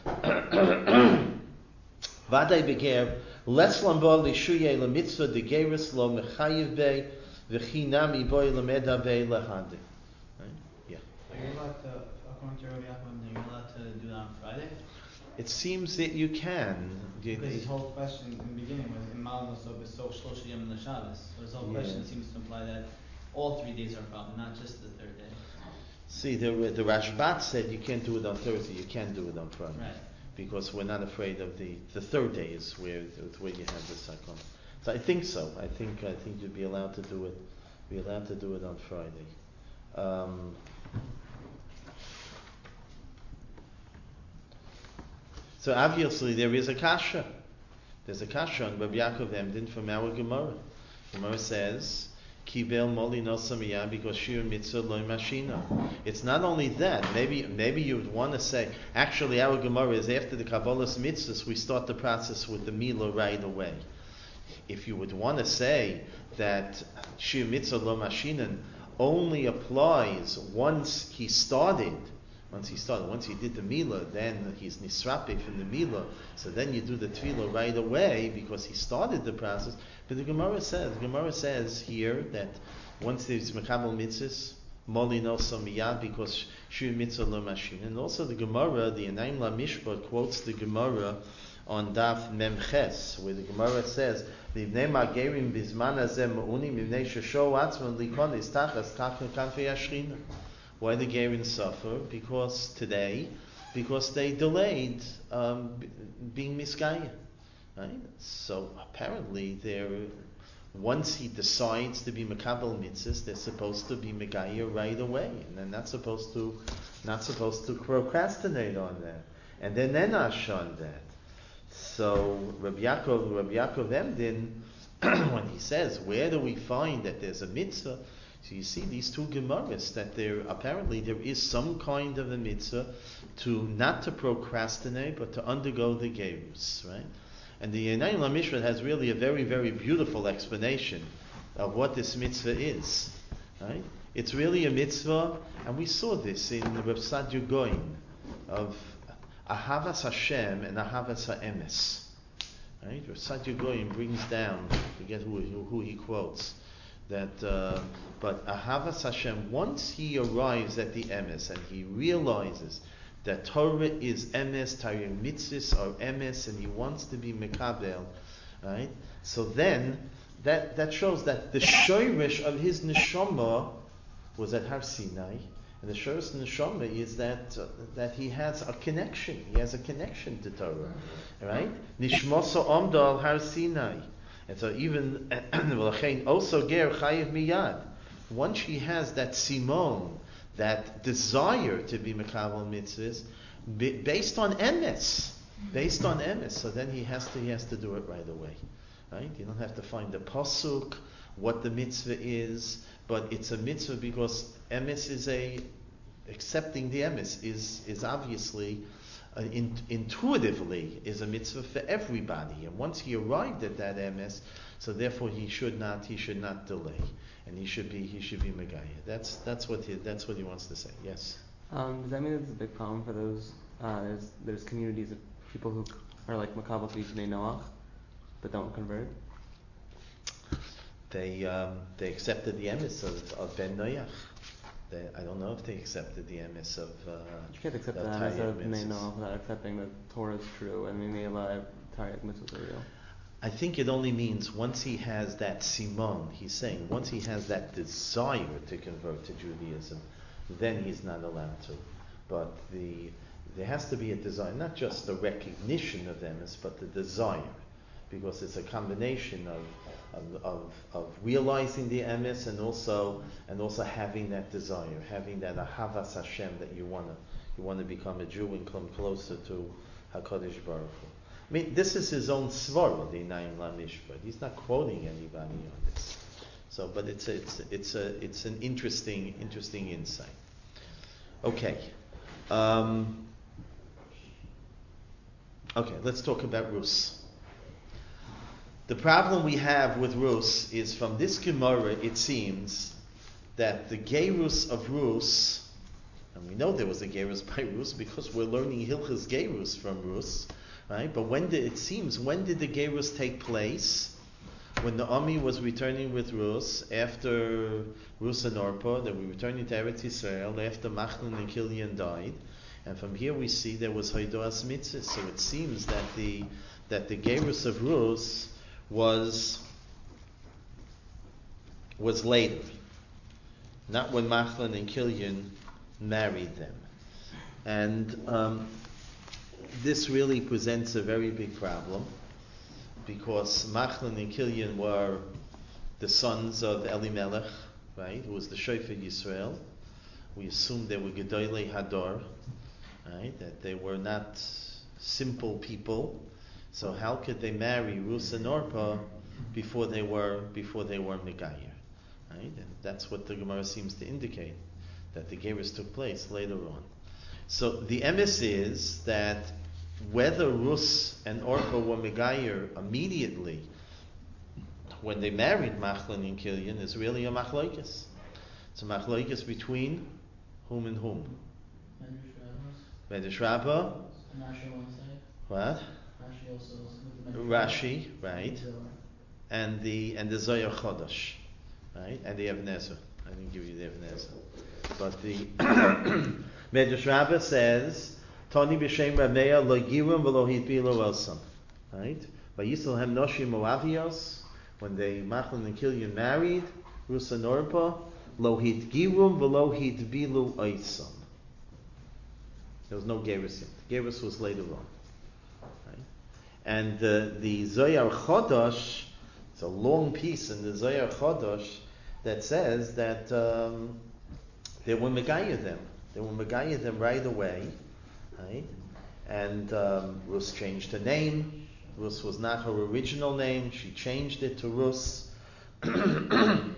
Vaday beger les lambol lishuye la mitzvah de geris lo mechayiv be v'chinami boy lameda be lahande. Yeah. Are you allowed to, according to Rabbi Yaakov, you're allowed to do that on Friday? It seems that you can. Because his whole question in the beginning was Imal Nosov is so Shlosh Yom L'Shabbos. So his whole question seems to imply that all 3 days are a problem, not just the third day. See, the Rashbat said you can't do it on Thursday, you can't do it on Friday. Right. Because we're not afraid of the third day is where you have the sakon. So I think so. I think you'd be allowed to do it. Be allowed to do it on Friday. So obviously there is a kasha. There's a kasha on Rabbi Yaakov Emdin from our Gemara. Gemara says, Kibel moli no samiyah because shir mitzvah loy mashina. It's not only that. Maybe you would want to say, actually our Gemara is after the Kabbalah's mitzvahs, we start the process with the milah right away. If you would want to say that shir mitzvah lo mashina only applies once he did the milah, then he's nisrape from the milah. So then you do the tefillah right away because he started the process. But the Gemara says here that once there's mekabel mitzvahs, moli no samiyad because shir mitzvah lo mashin. And also the Gemara, the Enaim La Mishpat quotes the Gemara on Daf Memches, where the Gemara says, "V'ivnei magerim bizman hazeh ma'unim v'ivnei shesho atzman likon istachas kanfei yashrina." Why the Gerin suffer? Because they delayed being miskaya. Right? So apparently, once he decides to be mekabel mitzvahs, they're supposed to be megaya right away, and they're not supposed to procrastinate on that, and then they're not on that. So Rabbi Yaakov Emdin, when he says, where do we find that there's a mitzvah? So you see these two Gemaras that there is some kind of a mitzvah not to procrastinate but to undergo the gerus, right? And the Enaim LaMishpat has really a very, very beautiful explanation of what this mitzvah is, right? It's really a mitzvah, and we saw this in the Reb Sadia Goin of Ahavas Hashem and Ahavas HaEmes, right? Reb Sadia Goin brings down, I forget who he quotes, that but Ahavas Hashem, once he arrives at the emes and he realizes that Torah is emes, Torah mitzvahs are emes, and he wants to be mekabel, right? So then that shows that the shoyrish of his neshama was at Har Sinai, and the shoyrish neshama is that he has a connection. He has a connection to Torah, right? Nishmosa Amdal Har Sinai. And so even also ger chayiv miyad. Once she has that simon, that desire to be mekabel mitzvahs, based on emes, so then he has to do it right away, right? You don't have to find the pasuk, what the mitzvah is, but it's a mitzvah because emes is accepting the emes is obviously intuitively is a mitzvah for everybody, and once he arrived at that emes, so therefore he should not delay, and he should be megaya. That's what he wants to say. Yes. Does that mean it's a big problem for those? There's communities of people who are like makabel b'nei Noach, but don't convert. They accepted the emes of Ben Noach. I don't know if they accepted the emes of. You can't accept the emes of b'nei Noach without accepting that Torah is true and Mimela Taryag mitzvahs are real. I think it only means once he has that simon. He's saying once he has that desire to convert to Judaism, then he's not allowed to. But there has to be a desire, not just the recognition of emes, but the desire, because it's a combination of realizing the emes and also having that desire, having that ahavas Hashem that you want to become a Jew and come closer to Hakadosh Baruch Hu. I mean, this is his own svara, the Inayim LaMishpat. He's not quoting anybody on this. So, but it's an interesting insight. Okay. Okay, let's talk about Rus. The problem we have with Rus is from this Gemara, it seems that the Gerus of Rus, and we know there was a Gerus by Rus because we're learning Hilchas Gerus from Rus, right? But when did the Gerus take place? When Naomi was returning with Rus, after Rus and Orpah, they were returning to Eretz Yisrael, after Machlon and Kilian died. And from here we see there was Haidoas Mitzvah. So it seems that the Gerus of Rus was later. Not when Machlon and Kilian married them. And this really presents a very big problem, because Machlon and Kilian were the sons of Elimelech, right, who was the Shofar Yisrael. We assume they were Gedolei Hador, right, that they were not simple people. So how could they marry Rus and Orpah before they were Megayer, right? And that's what the Gemara seems to indicate, that the Gerus took place later on. So the emes is that whether Rus and Orpah were Megayer immediately when they married Machlon and Kilian is really a machlokes. It's a machlokes between whom and whom? Medrash Rabbah. What? Rashi, right? And the Zohar Chodesh, right? And the Even HaEzer. I didn't give you the Even HaEzer. But the Medrash Rabbah says, Tani b'shem Rameya lo girum v'lo hitbilu elsam. Right? Vayisel hem noshim moavios, when they Machlon and Kilian married Rus and Orpah, lo hitgirum v'lo hitbilu elsam. There was no Gerus yet. Gerus was later on. Right? And the Zohar Chodesh, it's a long piece in the Zohar Chodesh that says that they were Megayer them. They were Megayer them right away. Right? And Rus changed her name. Rus was not her original name. She changed it to Rus. And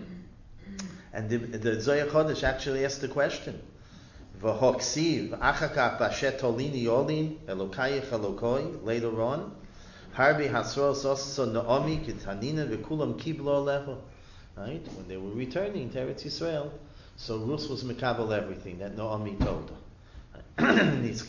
the Zohar Chodesh actually asked the question, V'hoksiv achakach bashet tolini olin elokayich elokoi, later on, harbi hasros osso Naomi kitanina v'kulam kiblo alecho. Right? When they were returning to Eretz Yisrael, so Rus was mekabel everything that Naomi told her. If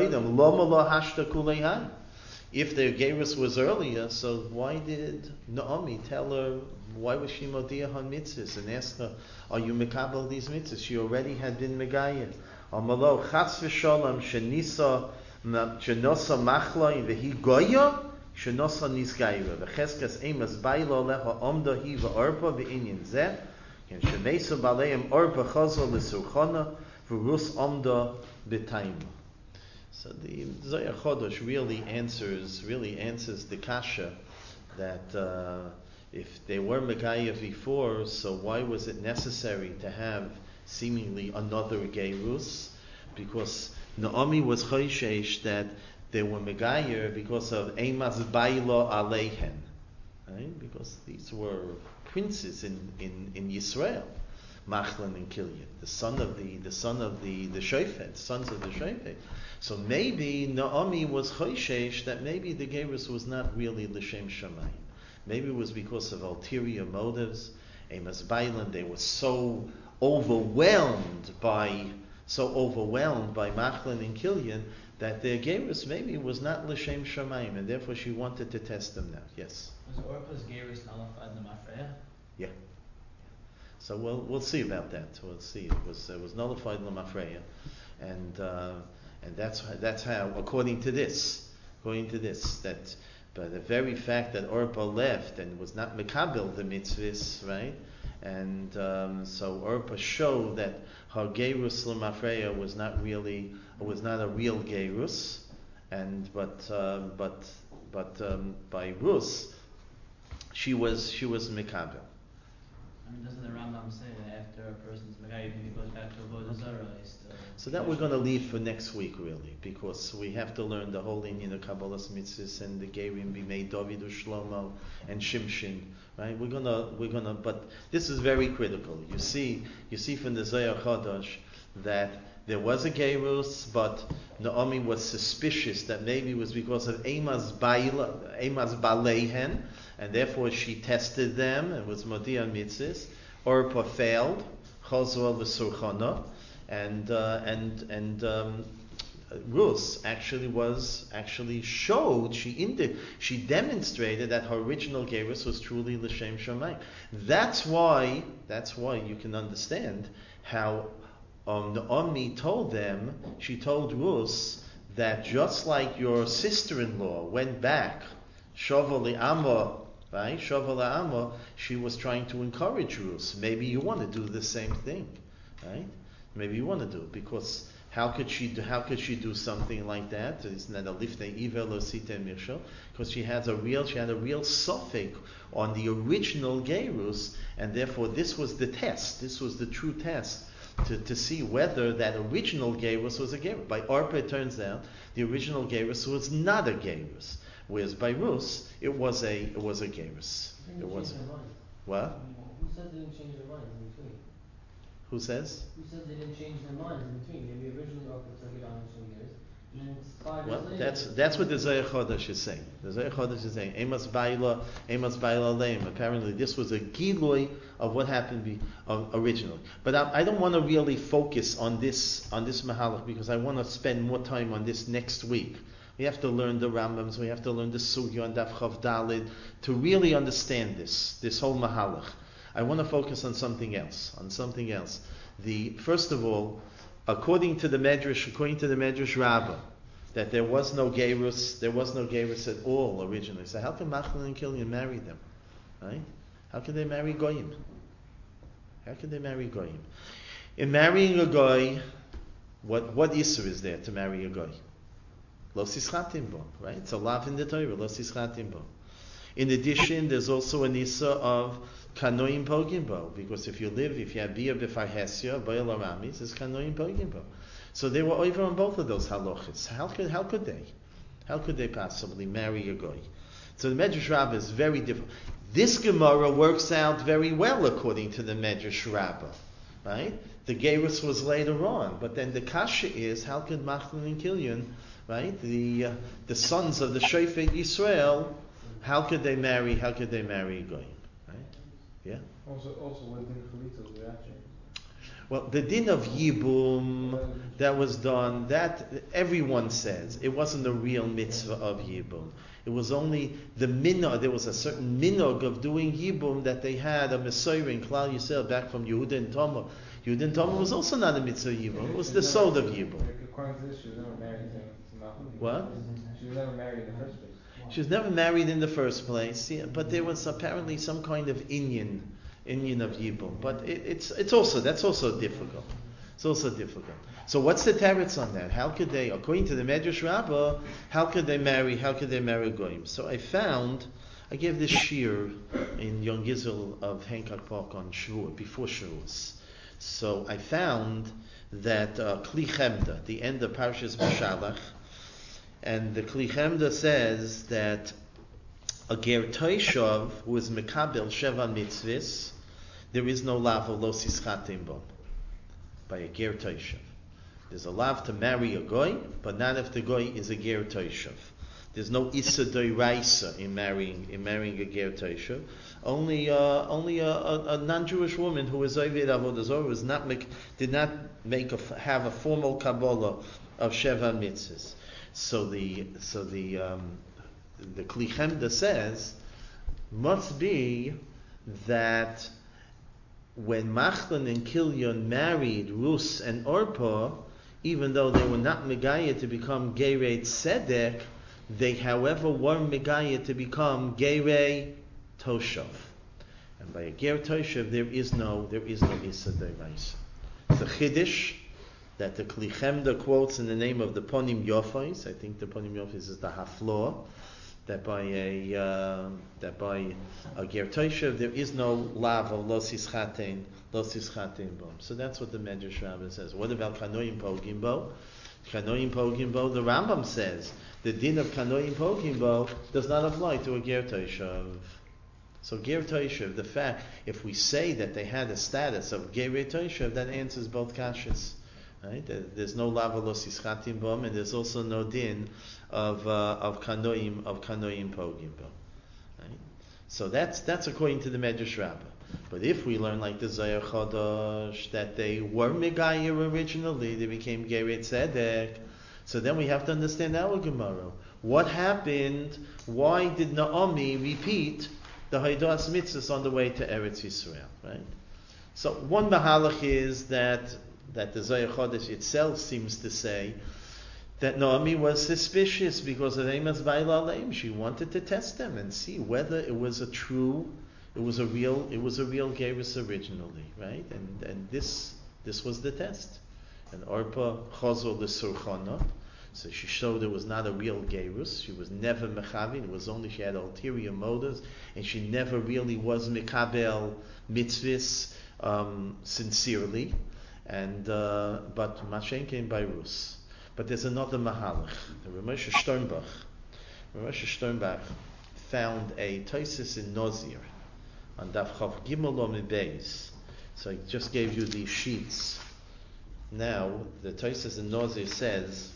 their Gerus was earlier, so why did Naomi tell her, why was she Modiah on mitzvahs and ask her, are you mekabel these mitzvahs? She already had been Megayah. Amalo chas v'sholem shenisa machla v'hi goya shenosa nisgayra v'cheskas emas baylo lecha omda hi v'orpa v'inyin zeh ken shemesu baleim orpa chazo l'surchona v'rus omda b'taima. So the Zohar Chodesh really answers the kasha that if they were Megaya before, so why was it necessary to have seemingly another Gerus? Because Naomi was choishesh that they were Megaya because of Emas Baila Aleihen, right? Because these were princes in Yisrael, Machlon and Kilyan, the sons of the Shofet, sons of the Shofet. So maybe Naomi was choishesh that maybe the Gerus was not really L'Shem Shamayim. Maybe it was because of ulterior motives. Amos Bailan, they were so overwhelmed by Machlon and Kilyan that their Gerus maybe was not L'Shem Shamayim, and therefore she wanted to test them now. Yes? Was Orpa's Gerus nullified in the Mafreya? Yeah. So we'll see about that. We'll see. It was nullified in the Mafreya, and that's how, according to this, that by the very fact that Orpa left and was not mekabel the mitzvahs, right? And so Orpa showed that her gerus l'mafreya was not a real gerus, but by Rus she was mekabel. I mean, doesn't the Rambam say that after a person's Megaya, if he goes back to Avodah Zarah, he's still... So that we're going to leave for next week, really, because we have to learn the whole Inyan of Kabbalah's mitzvahs and the Gerim be made David Shlomo and Shimshin, right? We're gonna, but this is very critical. You see from the Zohar Chodosh that there was a Gerus, but Naomi was suspicious that maybe it was because of Emas Balehen, and therefore she tested them and was Modiah mitzvahs. Orpa failed, Chazor v'Surchana, and Rus actually showed, she demonstrated that her original Gerus was truly L'Shem Shamayim. That's why you can understand how Naomi told Rus that just like your sister-in-law went back, Shova Li'ama, right? Shova Li'ama, she was trying to encourage Rus. Maybe you want to do the same thing, right? Maybe you want to do it, because how could she do something like that? Isn't that a lifnei ivel or sitei mirshal? Because she had a real suffix on the original gerus, and therefore this was the test. This was the true test to see whether that original gerus was a gerus. By Orpa, it turns out the original gerus was not a gerus, whereas by Rus it was a gerus. It was what? Who said they didn't change their minds in between? Who says? Who said they didn't change their minds in between? Maybe originally Orpa took it on some years, and then 5 years Well, later... that's what the Zohar Chodesh is saying. The Zohar Chodesh is saying, Emas Baila Leim. Apparently this was a gilui of what happened originally. But I don't want to really focus on this Mahalach, because I want to spend more time on this next week. We have to learn the Rambams, we have to learn the Sugya and Daf Chav Dalid to really understand this whole Mahalach. I want to focus on something else. First of all, according to the Medrash Rabbah, that there was no gerus at all originally. So how can Machlon and Kilyan marry them, right? How can they marry goyim? In marrying a goy, what isur is there to marry a goy? Lo sischatim bo, right? It's a lav in the Torah, lo sischatim bo. In addition, there's also an isur of kanoim pogim bo, because if you have bia b'farhesya, b'yel aramis, it's kanoim pogim bo. So they were over on both of those halachas. How could they possibly marry a goy? So the Medrash Rabbah is very different. This Gemara works out very well according to the Medrash Rabbah, right? The gerus was later on, but then the kasha is, how could Machlon and Kilyan, right? The sons of the Shofet Yisrael, how could they marry a goy? Right? Yeah. Also what din chalitza was actually. Well, the din of Yibum that was done, that everyone says it wasn't a real mitzvah of Yibum. It was only the minog. There was a certain minog of doing Yibum that they had a Mesorah in Klal Yisrael back from Yehuda and Tamar. Yehuda and Tamar was also not a mitzvah Yibum. It was the sod of Yibum. According to this, she was never married to Malchut. What? She was never married in the first place. She was never married in the first place, yeah, but there was apparently some kind of inyan of Yibum. But that's also difficult. It's also difficult. So what's the teretz on that? How could they, according to the Medrash Rabbah, how could they marry goyim? So I found I gave this shir in Young Gizl of Hancock Park on Shavuot, before Shavuos. So I found that Kli Chemda, the end of Parshas B'Shalach, and the Kli Chemda says that a ger toishav who is mekabel sheva mitzvahs, there is no lav of lo sischatim bo. By a ger toishav, there's a lav to marry a goy, but not if the goy is a ger toishav. There's no issa doiraisa in marrying a ger toishav. Only a non-Jewish woman who is oved avodah zarah did not have a formal kabbalah of sheva mitzvahs. So the Kli Chemda says must be that when Machlon and Kilyon married Rus and Orpah, even though they were not Megaya to become Gerei Tzedek, they however were Megaya to become Gerei Toshav. And by a Ger Toshav there is no Issa Deiraisa. It's a Chiddush that the Kli Chemda quotes in the name of the Ponim Yofais. I think the Ponim Yofais is the Haflor. That by a ger toshav there is no lav of lo sischatein bo. So that's what the Medrash Rabbah says. What about kanoim pogim bo? Kanoim pogim bo. The Rambam says the din of kanoim pogim bo does not apply to a ger toshav. So ger toshav, the fact if we say that they had a status of ger toshav, that answers both kashas. Right? There's no lava lo sischatim bom, and there's also no din of kanoim pogim bom. Right? So that's according to the Medrash Rabbah. But if we learn like the Zohar Chodosh that they were Megayir originally, they became Gerei Tzedek, so then we have to understand our Gemara. What happened? Why did Naomi repeat the Haidas Mitzvahs on the way to Eretz Yisrael? Right? So one mahalach is that the Zohar Chodesh itself seems to say that Naomi was suspicious because of Amos Baila Aleim. She wanted to test them and see whether it was a real Gerus originally, right? And this was the test. And Orpah Chazor l'Surchana, so she showed it was not a real Gerus. She was never mechavin. It was only she had ulterior motives, and she never really was mekabel mitzvahs sincerely. And but Mashen came by Rus. But there's another mahalach. The Ramosha Sternbach found a Taisis in Nozir on Daf Chav Gimel Omid Beis. So I just gave you these sheets. Now the Taisis in Nozir says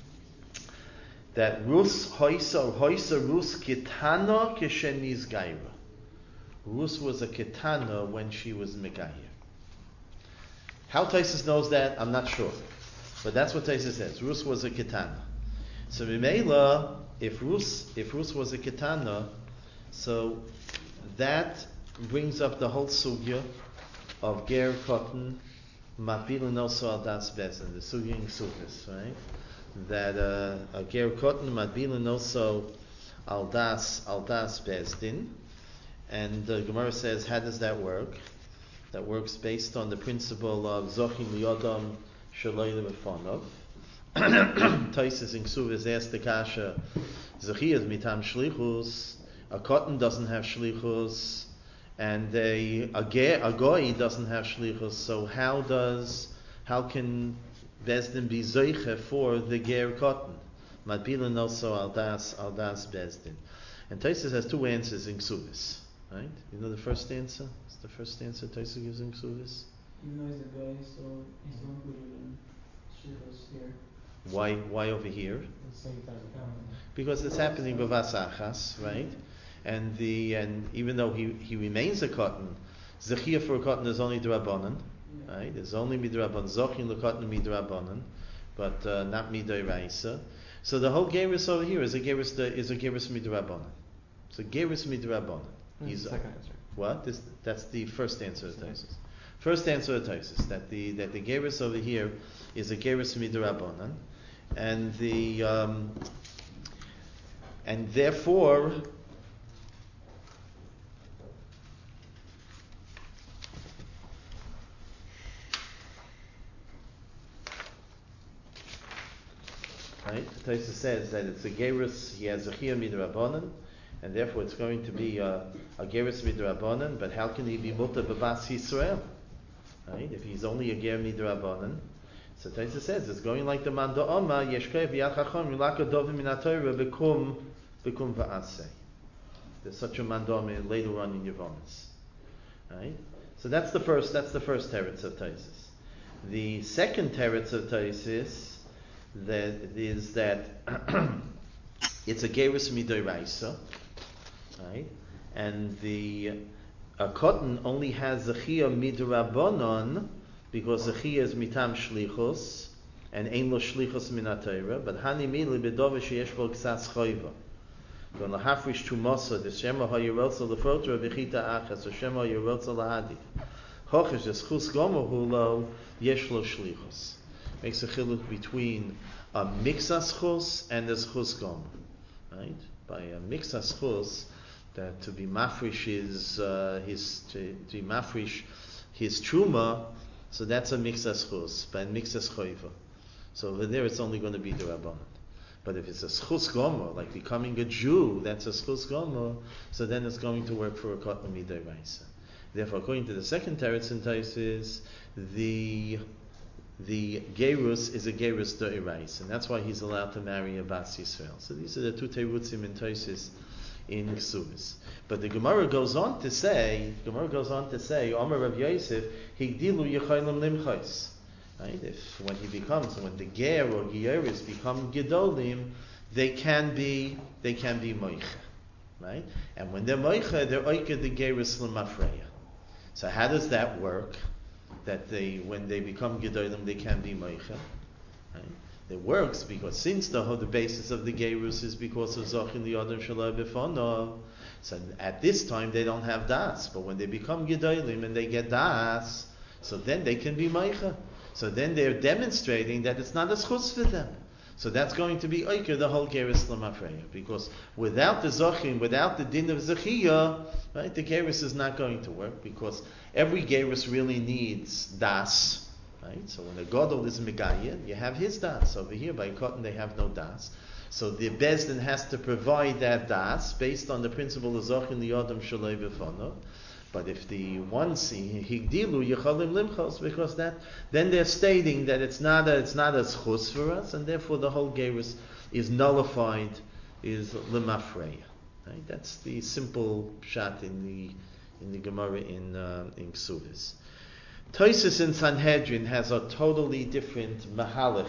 that Rus hoisa Rus kitana kesheniz gaira. Rus was a kitana when she was megayir. How Taisus knows that, I'm not sure. But that's what Taisus says. Rus was a ketana. So Mimela, if Rus was a ketana, so that brings up the whole sugya of ger cotton, matbilin also al das bezin, the sugya in Sufis, right? That a ger cotton, matbilin also al das bezdin. And the Gemara says, how does that work? That works based on the principle of Zochin Liyodam Shalayla Befonov. Taisus in Ksuvas asked the Kasha, Zechiyas mitam shlichus, a cotton doesn't have shlichus, and a goy doesn't have shlichus, so how can Bezdin be Zoiche for the ger cotton? Matbilan also al das Bezdin. And Taisus has two answers in Ksuvas. Right? You know the first answer? It's the first answer Taisa gives in Ksuvas. Even though he's a guy, so he's still included in Shlichus here. Why over here? Let's say it doesn't count. Because it's happening b'vasachas, right? And even though he remains a cotton, zechia for a cotton is only drabanan, right? It's only midrabanan. Zochin l'cotton midrabanan, but not midoraisa. So the whole gerus over here is a gerus midrabanan. It's a gerus midrabanan. He's the second answer. What? That's the first answer of Taisus. First answer of Taisus, that the gerus over here is a gerus midrabanan, and and therefore right? Taisus says that it's a gerus, he has a chiyah midrabanan, and therefore it's going to be a gerus midrabanan. But how can he be mutar b'bas Yisrael? Right? If he's only a ger midrabanan, so Taisa says it's going like the man da'ama yeshkei v'yad chacham yulaka dovim min haTorah bekum va'aseh. There's such a man da'ama later on in Yevamos. Right? So that's the first teretz of Taisis. The second teretz of Taisis that is that it's a gerus midoraisa, right? And a cotton only has a chiyah midrabanan because the chiyah is mitam shlichus and ein lo shlichus min haTorah. But hani mili b'dov sheyesh bo ksas choiva. When lahafrish tumasa the shema hayirotza lefrotra v'chita achas or shema hayirotza lahadif. Hochesh the schus gomer hu lo yesh lo shlichus. Makes a chiluk between a mixas chus and a schus gomer. Right? By a mixas chus, that to be mafrish his truma, so that's a mixas chus, by mixas choiva. So over there it's only going to be the rabbanon. But if it's a schus gomer, like becoming a Jew, that's a schus gomer, so then it's going to work for a katan midoraisa. Therefore, according to the second teretz in Taisis, the gerus is a gerus do'irais, and that's why he's allowed to marry a bas Yisrael. So these are the two terutzim in Taisis in Ksubis. But the Gemara goes on to say, Omer Rav Yosef, Higdilu Yechaylim Limchais. Right? When the ger or geyeris become gedolim, they can be moicha, right? And when they're moicha, they're oika the gerus l'mafreya. So how does that work? That when they become gedolim, they can be moicha. Right? It works because since the basis of the gerus is because of zachin liyadam shalai b'fonov, so at this time they don't have das. But when they become gedolim and they get das, so then they can be moicha. So then they're demonstrating that it's not a schutz for them. So that's going to be oiker the whole gerus l'mafreya, because without the zachin, without the din of zechiyah, right, the gerus is not going to work, because every gerus really needs das, right? So when a gadol is megayin, you have his das. Over here by cotton they have no das. So the bezdin has to provide that das based on the principle of zachin liyadam shalei b'fanav. But if the one higdilu yechalim limchos, because then they're stating that it's not a schus for us, and therefore the whole gerus is nullified, is limafreya. Right? That's the simple pshat in the Gemara in Ksubis. Tosfos in Sanhedrin has a totally different mahalach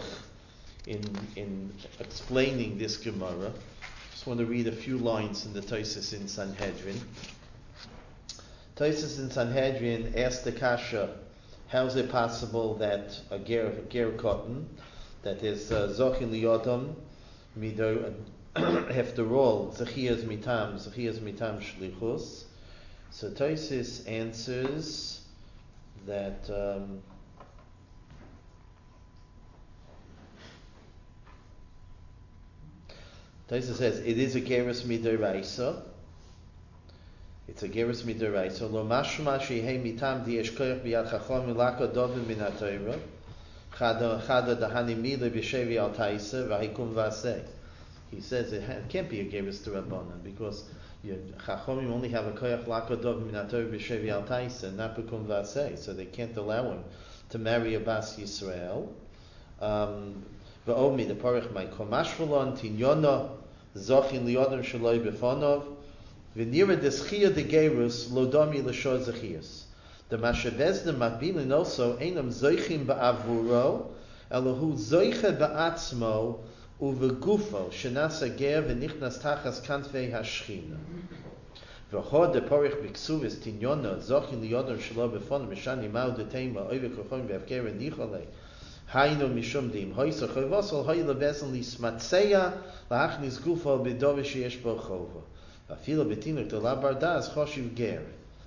in explaining this Gemara. Just want to read a few lines in the Tosfos in Sanhedrin. Tosfos in Sanhedrin asked the kasha, how is it possible that a ger cotton, that is zochin liyodam, after all, zechiyah is mitam shlichus. So Tosfos answers that Tosfos says it is a gerus midoraisa. It's a gerus midoraisa. Lo mashma shehei mitam di eshkoyach b'yad chacham milaka dovim min haTorah. Chada dahani mila b'shevi al taisa v'hikum v'aseh. He says it can't be a gerus to Rabbanan because chachomim only have a koyach laka dovim min haTorah b'shevi al taisa, not b'kum v'aseh. So they can't allow him to marry a bas Yisrael. V'omi the parich my komashvalon tinyona zochin liyodam shaloi b'fonov. V'nira deschiyah de gerus lodami l'shor zechiyas. The mashavezdim makbilin also einam zoichim ba'avuro elohu zoiche ba'atzmo uvegufo shenasa ger v'nichnas tachas kanfei hashchina. V'chod de porich b'ksuvis tinyona zochin liyodam shelo b'fon mishani ma'u detema oive kochom v'avkere nichole hayno mishum dim hoysa choyvosol hoy lebezon li smatzeya la'achnis gufo b'dove sheyesh bo chova. Afilo betinuk to la bardas choshiv ger.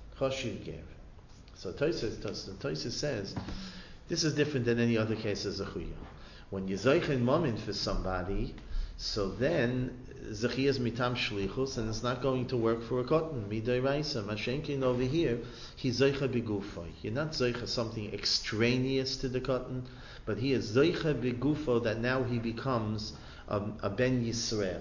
So Tosfos says this is different than any other case of zechiyah. When you zoichin moment for somebody, so then zechiyah is mitam shlichus, and it's not going to work for a cotton midoraisa. Mashenkin over here, he's zoicha begufo. You're not zoicha something extraneous to the cotton, but he is zoicha begufo that now he becomes a ben Yisrael.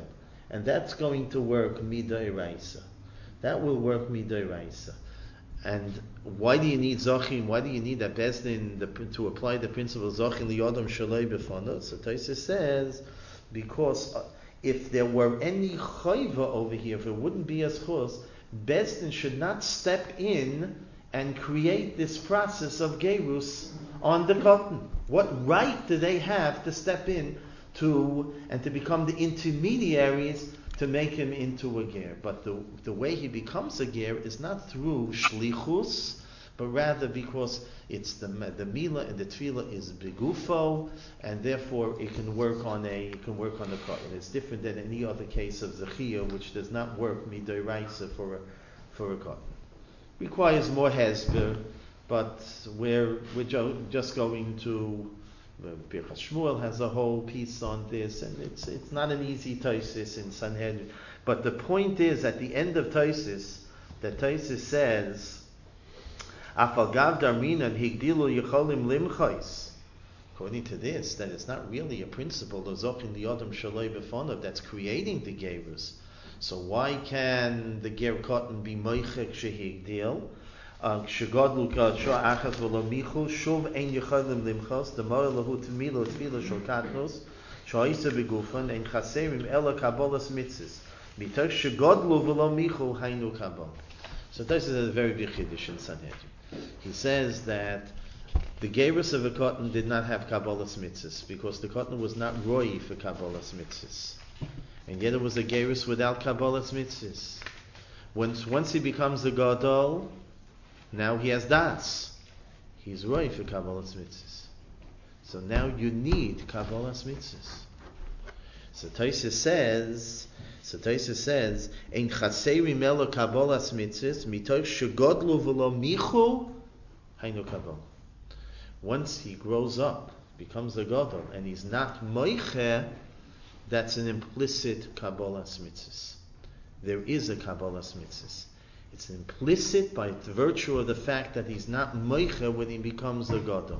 and that's going to work midai raisa. That will work midai raisa. And why do you need Zachin? Why do you need that Bezdin to apply the principle Zachin liyadam shalei b'fano? So Taisa says, because if there were any chayva over here, if it wouldn't be as chus, Bezdin should not step in and create this process of gerus on the cotton. What right do they have to step in to become the intermediaries to make him into a ger? But the way he becomes a ger is not through shlichus, but rather because it's the mila and the tefillah is begufo, and therefore it can work on the cotton. It's different than any other case of zechiyah, which does not work midoraisa for a cotton. Requires more hesber, but we're just going to. Birchas Shmuel has a whole piece on this, and it's not an easy Taisis in Sanhedrin. But the point is, at the end of Taisis, that Taisis says, "Afal gav darminan higdilu yicholim limchais." According to this, that it's not really a principle of zochin liyadam shalei b'fonav that's creating the gerus. So why can the ger cotton be moichek shehigdil? Kshegadlu k'shah achas v'lo michu shuv ein yicholim limchos demar lahu tmilo tfilo shel katnos sha'isa begufan ein chaserim ela kabbalas mitzvos mitoch shegadlu v'lo michu hainu kabbal. So this is a very big chiddush in Sanhedrin. He says that the gerus of a cotton did not have kabbalas mitzvos because the cotton was not roi for kabbalas mitzvos, and yet it was a gerus without kabbalas mitzvos. Once he becomes a gadol, now he has das. He's roi for kabbalas mitzvos. So now you need kabbalas mitzvos. So Taisa says, "Ein chaserim elo kabbalas mitzvos mitoch shegodlu v'lo michu hainu kabbal." Once he grows up, becomes a gadol, and he's not moiche, that's an implicit kabbalas mitzvos. There is a kabbalas mitzvos. It's implicit by virtue of the fact that he's not moiche when he becomes a gadol.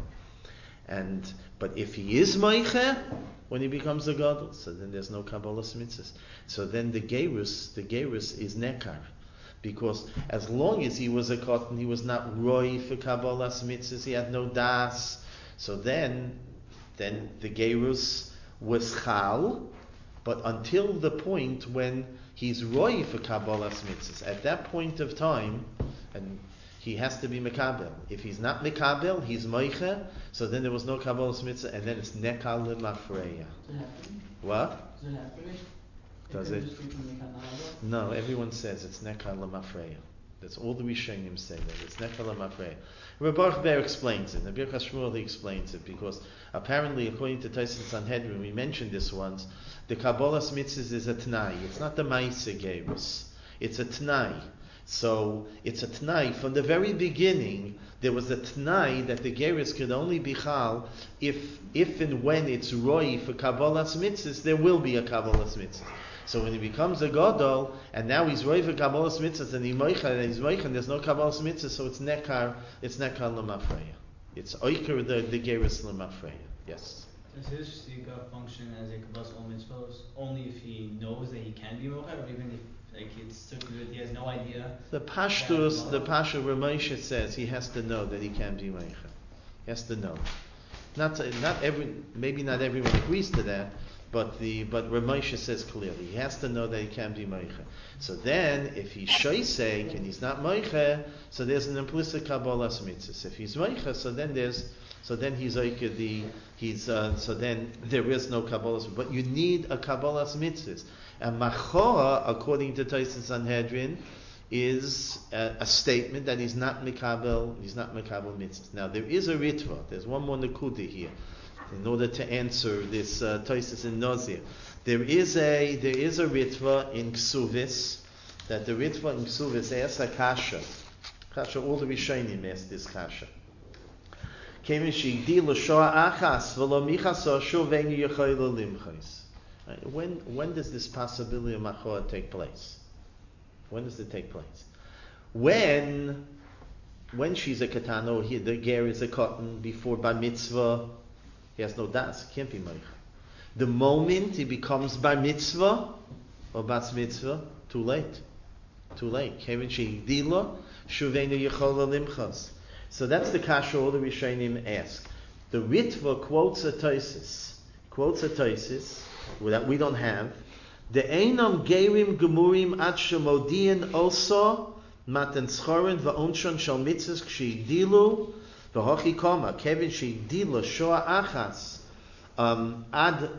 But if he is moiche when he becomes a gadol, so then there's no kabbalas mitzvos. So then the gerus is nekar, because as long as he was a cotton, he was not roi for kabbalas mitzvos. He had no das. So then the gerus was chal, but until the point when he's roi for kabbalas mitzvos. At that point of time, and he has to be mekabel. If he's not mekabel, he's moiche. So then there was no kabbalas mitzvah, and then it's nekal lemafreya. What? Does it have to be? Does it? No, everyone says it's nekal lemafreya. That's all the Rishonim say that it's nekal lemafreya. Reb Baruch Ber explains it. The Birchas Shmuel he explains it because apparently, according to Taisin Sanhedrin, we mentioned this once. The kabbalas mitzvahs is a t'nai. It's not the ma'aseh gerus. It's a t'nai. So it's a t'nai. From the very beginning, there was a t'nai that the gerus could only be chal if and when it's roi for kabbalas mitzvahs, there will be a kabbalas mitzvah. So when he becomes a gadol, and now he's roi for kabbalas mitzvahs, and he's moicha, and there's no kabbalas mitzvahs, so it's nekar l'mafreya. It's oiker the gerus l'mafreya. Yes. Does his shtika function as a kabbalas ol mitzvos only if he knows that he can be mocher, or even if he has no idea? The Pashtus Ramosha says he has to know that he can be mocher. He has to know. Maybe not everyone agrees to that, but Ramosha says clearly he has to know that he can be mocher. So then, if he's shoisek and he's not mocher, so there's an implicit kabbalas mitzvos. If he's mocher, so then he's so then there is no kabbalas, but you need a kabbalas mitzvahs. And machora, according to Taisin Sanhedrin, is a statement that he's not mikabel mitzvahs. Now there is a ritva. There's one more nekuda here, in order to answer this Taisis in Nozir. There is a ritva in Ksuvis, that the ritva in Ksuvis asks a kasha. All the Rishonim ask this kasha. When does this possibility of machor take place? When does it take place? When she's a katana, or the ger is a cotton before bar mitzvah, he has no das, can't be moich. The moment he becomes bar mitzvah, or bas mitzvah, too late. Too late. Kevin she'igdila, shuvenu yechola limchas. So that's the kasha all the Rishonim ask. The Ritva quotes a Taisis that we don't have. The einam gerim gemurim ad shemodian also matan schorin va'onshon shal mitzvahs k'sheigdilu v'hochi koma kevin sheigdila shoa achas ad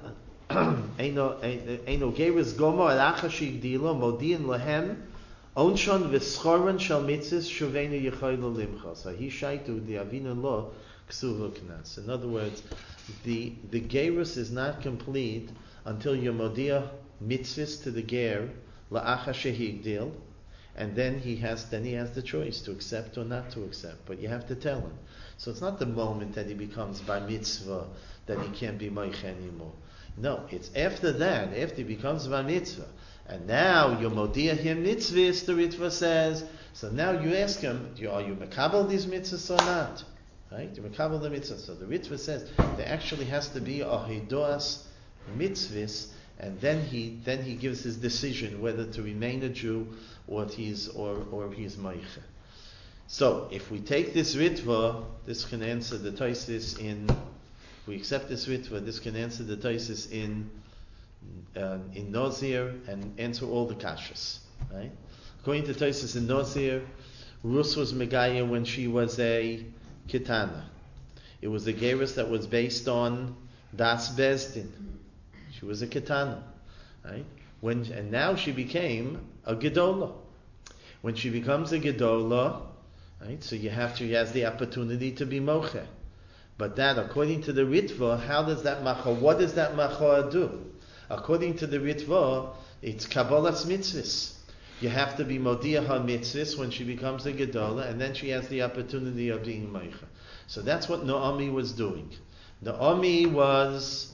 eino geris gomo ad achas sheigdila modian lahem onshon v'schorin shal mitzvahs shuvenu yechoyla limchas. He shaitu the avinu lo ksuva knas. In other words, the gerus is not complete until you modia mitzvahs to the ger la'acha shehigdil, and then he has the choice to accept or not to accept. But you have to tell him. So it's not the moment that he becomes bar mitzvah that he can't be moich anymore. No, it's after that, after he becomes bar mitzvah, and now you modia him mitzvahs. The Ritva says. So now you ask him, are you makabel these mitzvahs or not? Right? You makabel the mitzvah. So the Ritva says there actually has to be a hidoas mitzvahs. And then he gives his decision whether to remain a Jew or he's meiche. So if we take this ritva, this can answer the taisis in. If we accept this ritva, this can answer the taisis in Nozir and answer all the kashas. Right? According to taisis in Nozir, Rus was megaya when she was a kitana. It was a gerus that was based on das bezdin. She was a ketana, right? And now she became a gedola. When she becomes a gedola, right? So she has the opportunity to be moche. But that, according to the Ritva, what does that macha do? According to the Ritva, it's kabbalas mitzvahs. You have to be modia ha mitzvahs when she becomes a gedola, and then she has the opportunity of being moche. So that's what Naomi was doing. Naomi was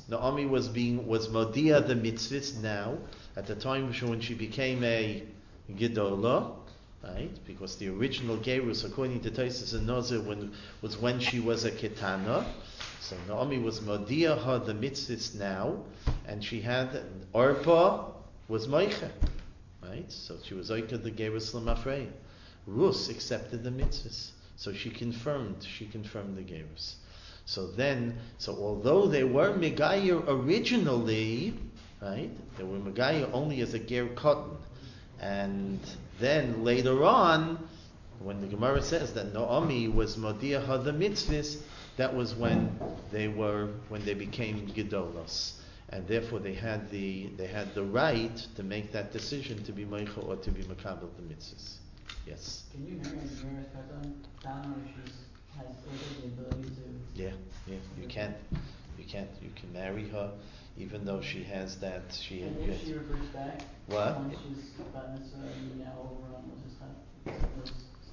modia the mitzvahs now at the time when she became a gedola, right? Because the original gerus, according to Taisus and Nozir, was when she was a ketana. So Naomi was modia her the mitzvahs now, and she had Orpa was moiche, right? So she was oika the gerus l'mafreya. Rus accepted the mitzvahs, so she confirmed the gerus. So although they were Megayah originally, right, they were Megayah only as a ger cotton, and then later on, when the Gemara says that Naomi was Modiah ha the mitzvahs, that was when they became gedolos, and therefore they had the right to make that decision to be meicha or to be makabel the mitzvahs. Yes. Can you marry a Gemara's katan if she has the ability to? Yeah, you can. You can marry her, even though she has that. And if she reverts back, what? once she's gotten this, you now overrun with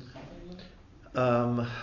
this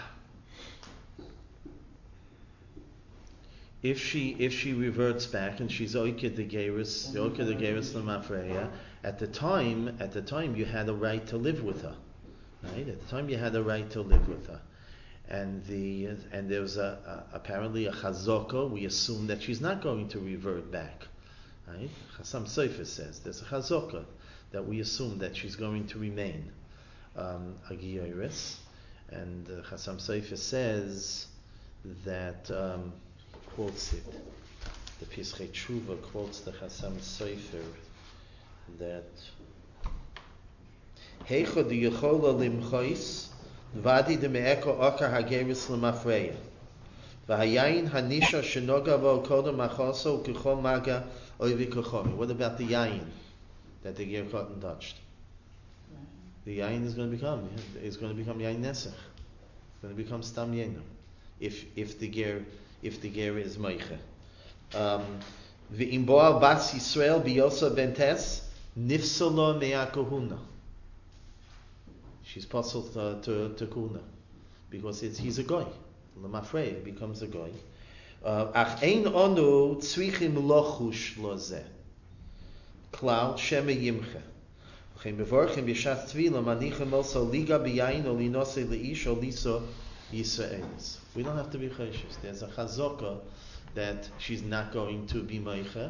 If she reverts back and she's oiked the gerus l'mafreya, at the time you had a right to live with her, right? At the time you had a right to live with her. And there was apparently a chazaka. We assume that she's not going to revert back, right? Chasam Sofer says there's a chazaka that we assume that she's going to remain a giyaris, and Chasam Sofer says that quotes it. The Pischei Tshuva quotes the Chasam Sofer that Heicha di Yechola limchois. Vadi de me'eko okar hageris l'mafreya. V'hayayin hanisha shenoga vo kodem machoso u'kichom maga oivi kuchomi. What about the yayin that the ger cotton touched? The yayin is going to become yayin nesach. It's going to become stam yenu. If the ger is meiche. V'im boal bas Yisrael biyosa bentes nifsolo me'akohuna. She's puzzled to kuna because he's a goy. L'mafrei becomes a goy. Ach ein onu tzrichim lochush lozeh. Klal sheme yimche. V'chein bevorchim b'shas tvila manichem also liga b'yayin o linose leish o liso yisraelis. We don't have to be chayshes. There's a chazaka that she's not going to be meicha,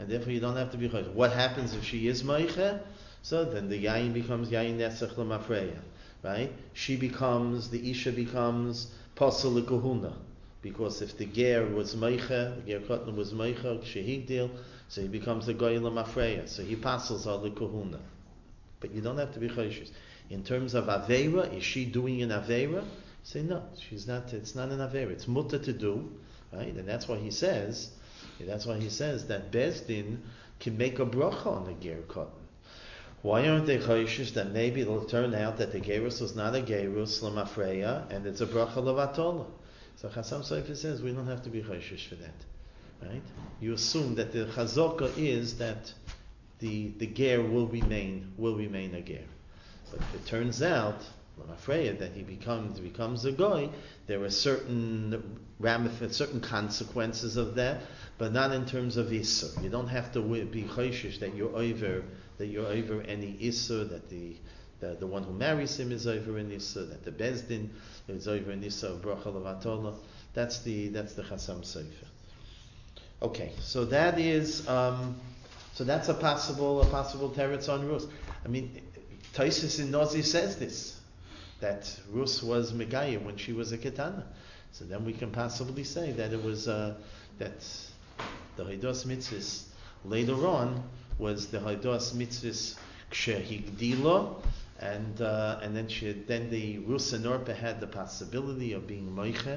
and therefore you don't have to be choishes. What happens if she is moiche? So then the yayin becomes yayin nesach l'mafreya, right? The isha becomes pasal l'kuhuna, because if the ger was moiche, the ger katan was moiche, shehigdil, so he becomes the goy l'mafreya, so he pasals al l'kuhuna. But you don't have to be choishes. In terms of aveira, is she doing an aveira? Say no, she's not. It's not an aveira. It's mutter to do, right? And that's why he says that Bezdin can make a bracha on the ger katan. Why aren't they choishes that maybe it'll turn out that the gerus was not a gerus l'mafreya and it's a bracha levatola? So Chasam Sofer says we don't have to be choishes for that, right? You assume that the chazaka is that the ger will remain a ger. But if it turns out, I'm afraid that he becomes a goy, there are certain consequences of that, but not in terms of isur. You don't have to be choishish that you're over any isur, that the one who marries him is over an isur, that the bezdin is over an isur of bracha levatola. That's the Chasam Sofer. Okay, so that is that's a possible teretz on Rus. I mean, Taisus in Nozi says this, that Rus was Megayim when she was a Ketana. So then we can possibly say that it was that the Haidos Mitzvahs later on was the Haidos Mitzvahs Kshehigdila, and then the Rus and Orpa had the possibility of being Moiche.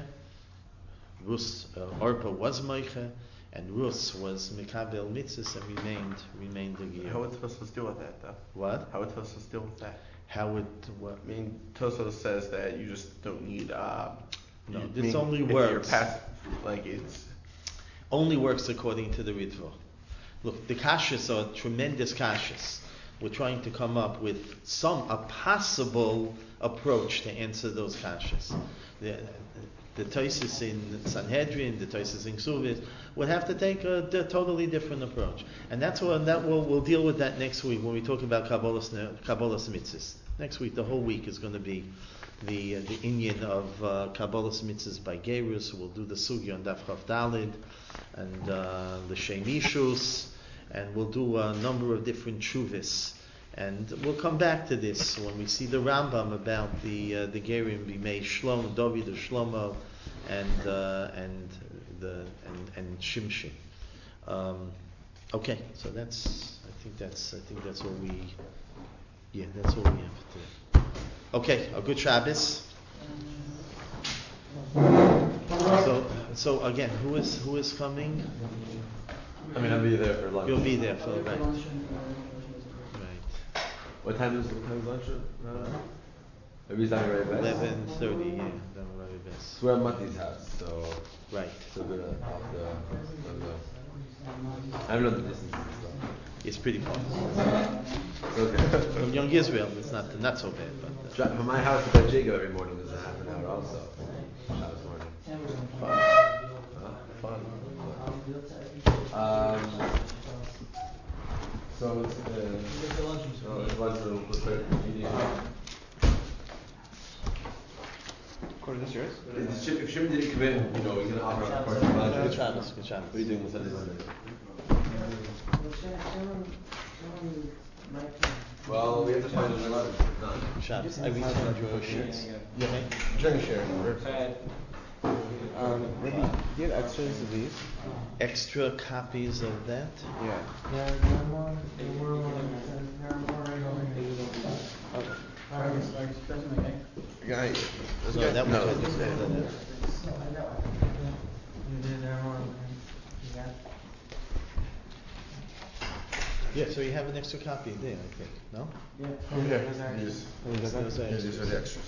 Orpa was Moiche, and Rus was Mikabel Mitzvahs and remained the Giyah. How would Tosfos deal with that, though? What? How would Tosfos deal with that? How would what? I mean, Tosfos says that you just don't need. This only works. It's only works according to the Ritva. Look, the kashas are tremendous kashas. We're trying to come up with a possible approach to answer those kashas. The Taisus in Sanhedrin, the Taisus in Ksuvis would have to take a totally different approach, and we'll deal with that next week when we talk about Kabbalas Mitzvahs. Next week, the whole week is going to be the inyan of Kabbalas Mitzvahs by Gerus. We'll do the Sugi on Daf Chav Dalid and the Shemishus, and we'll do a number of different Shuvis. And we'll come back to this when we see the Rambam about the Gerim Bimei Shlomo, David or Shlomo, and Shimshon. Okay, so I think that's all we have today. Okay, a good Shabbos. So again, who is coming? I mean, I'll be there for lunch. You'll be there for right. What time is lunch? Maybe it's not very best. 11:30. Yeah, that's very best. So we're at Mati's house, so right. So we're gonna I don't know the distance and stuff. It's pretty far. Okay. From Young Israel, it's not so bad. But from my house to Jacob every morning is a half an hour also. Shabbos morning. Fun. So it's the lunchroom. Corey, is this yours? If Shimon didn't come in, we can offer up the budget. Good Shabbos. What are you doing on Sunday? Well, we have to find an 11. Shabbos. I returned your sheets. Yeah, during sharing. Maybe do you have extras of these? Extra copies of that? Yeah. Guy. No, that was yeah, so you have an extra copy there, I think. No? Okay. These are the extras.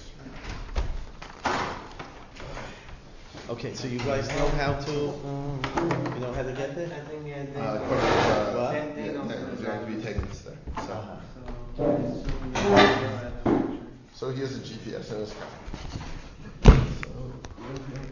Okay, so you guys know how to get there? I think Going to be taking this there. So he has a GPS in his car. So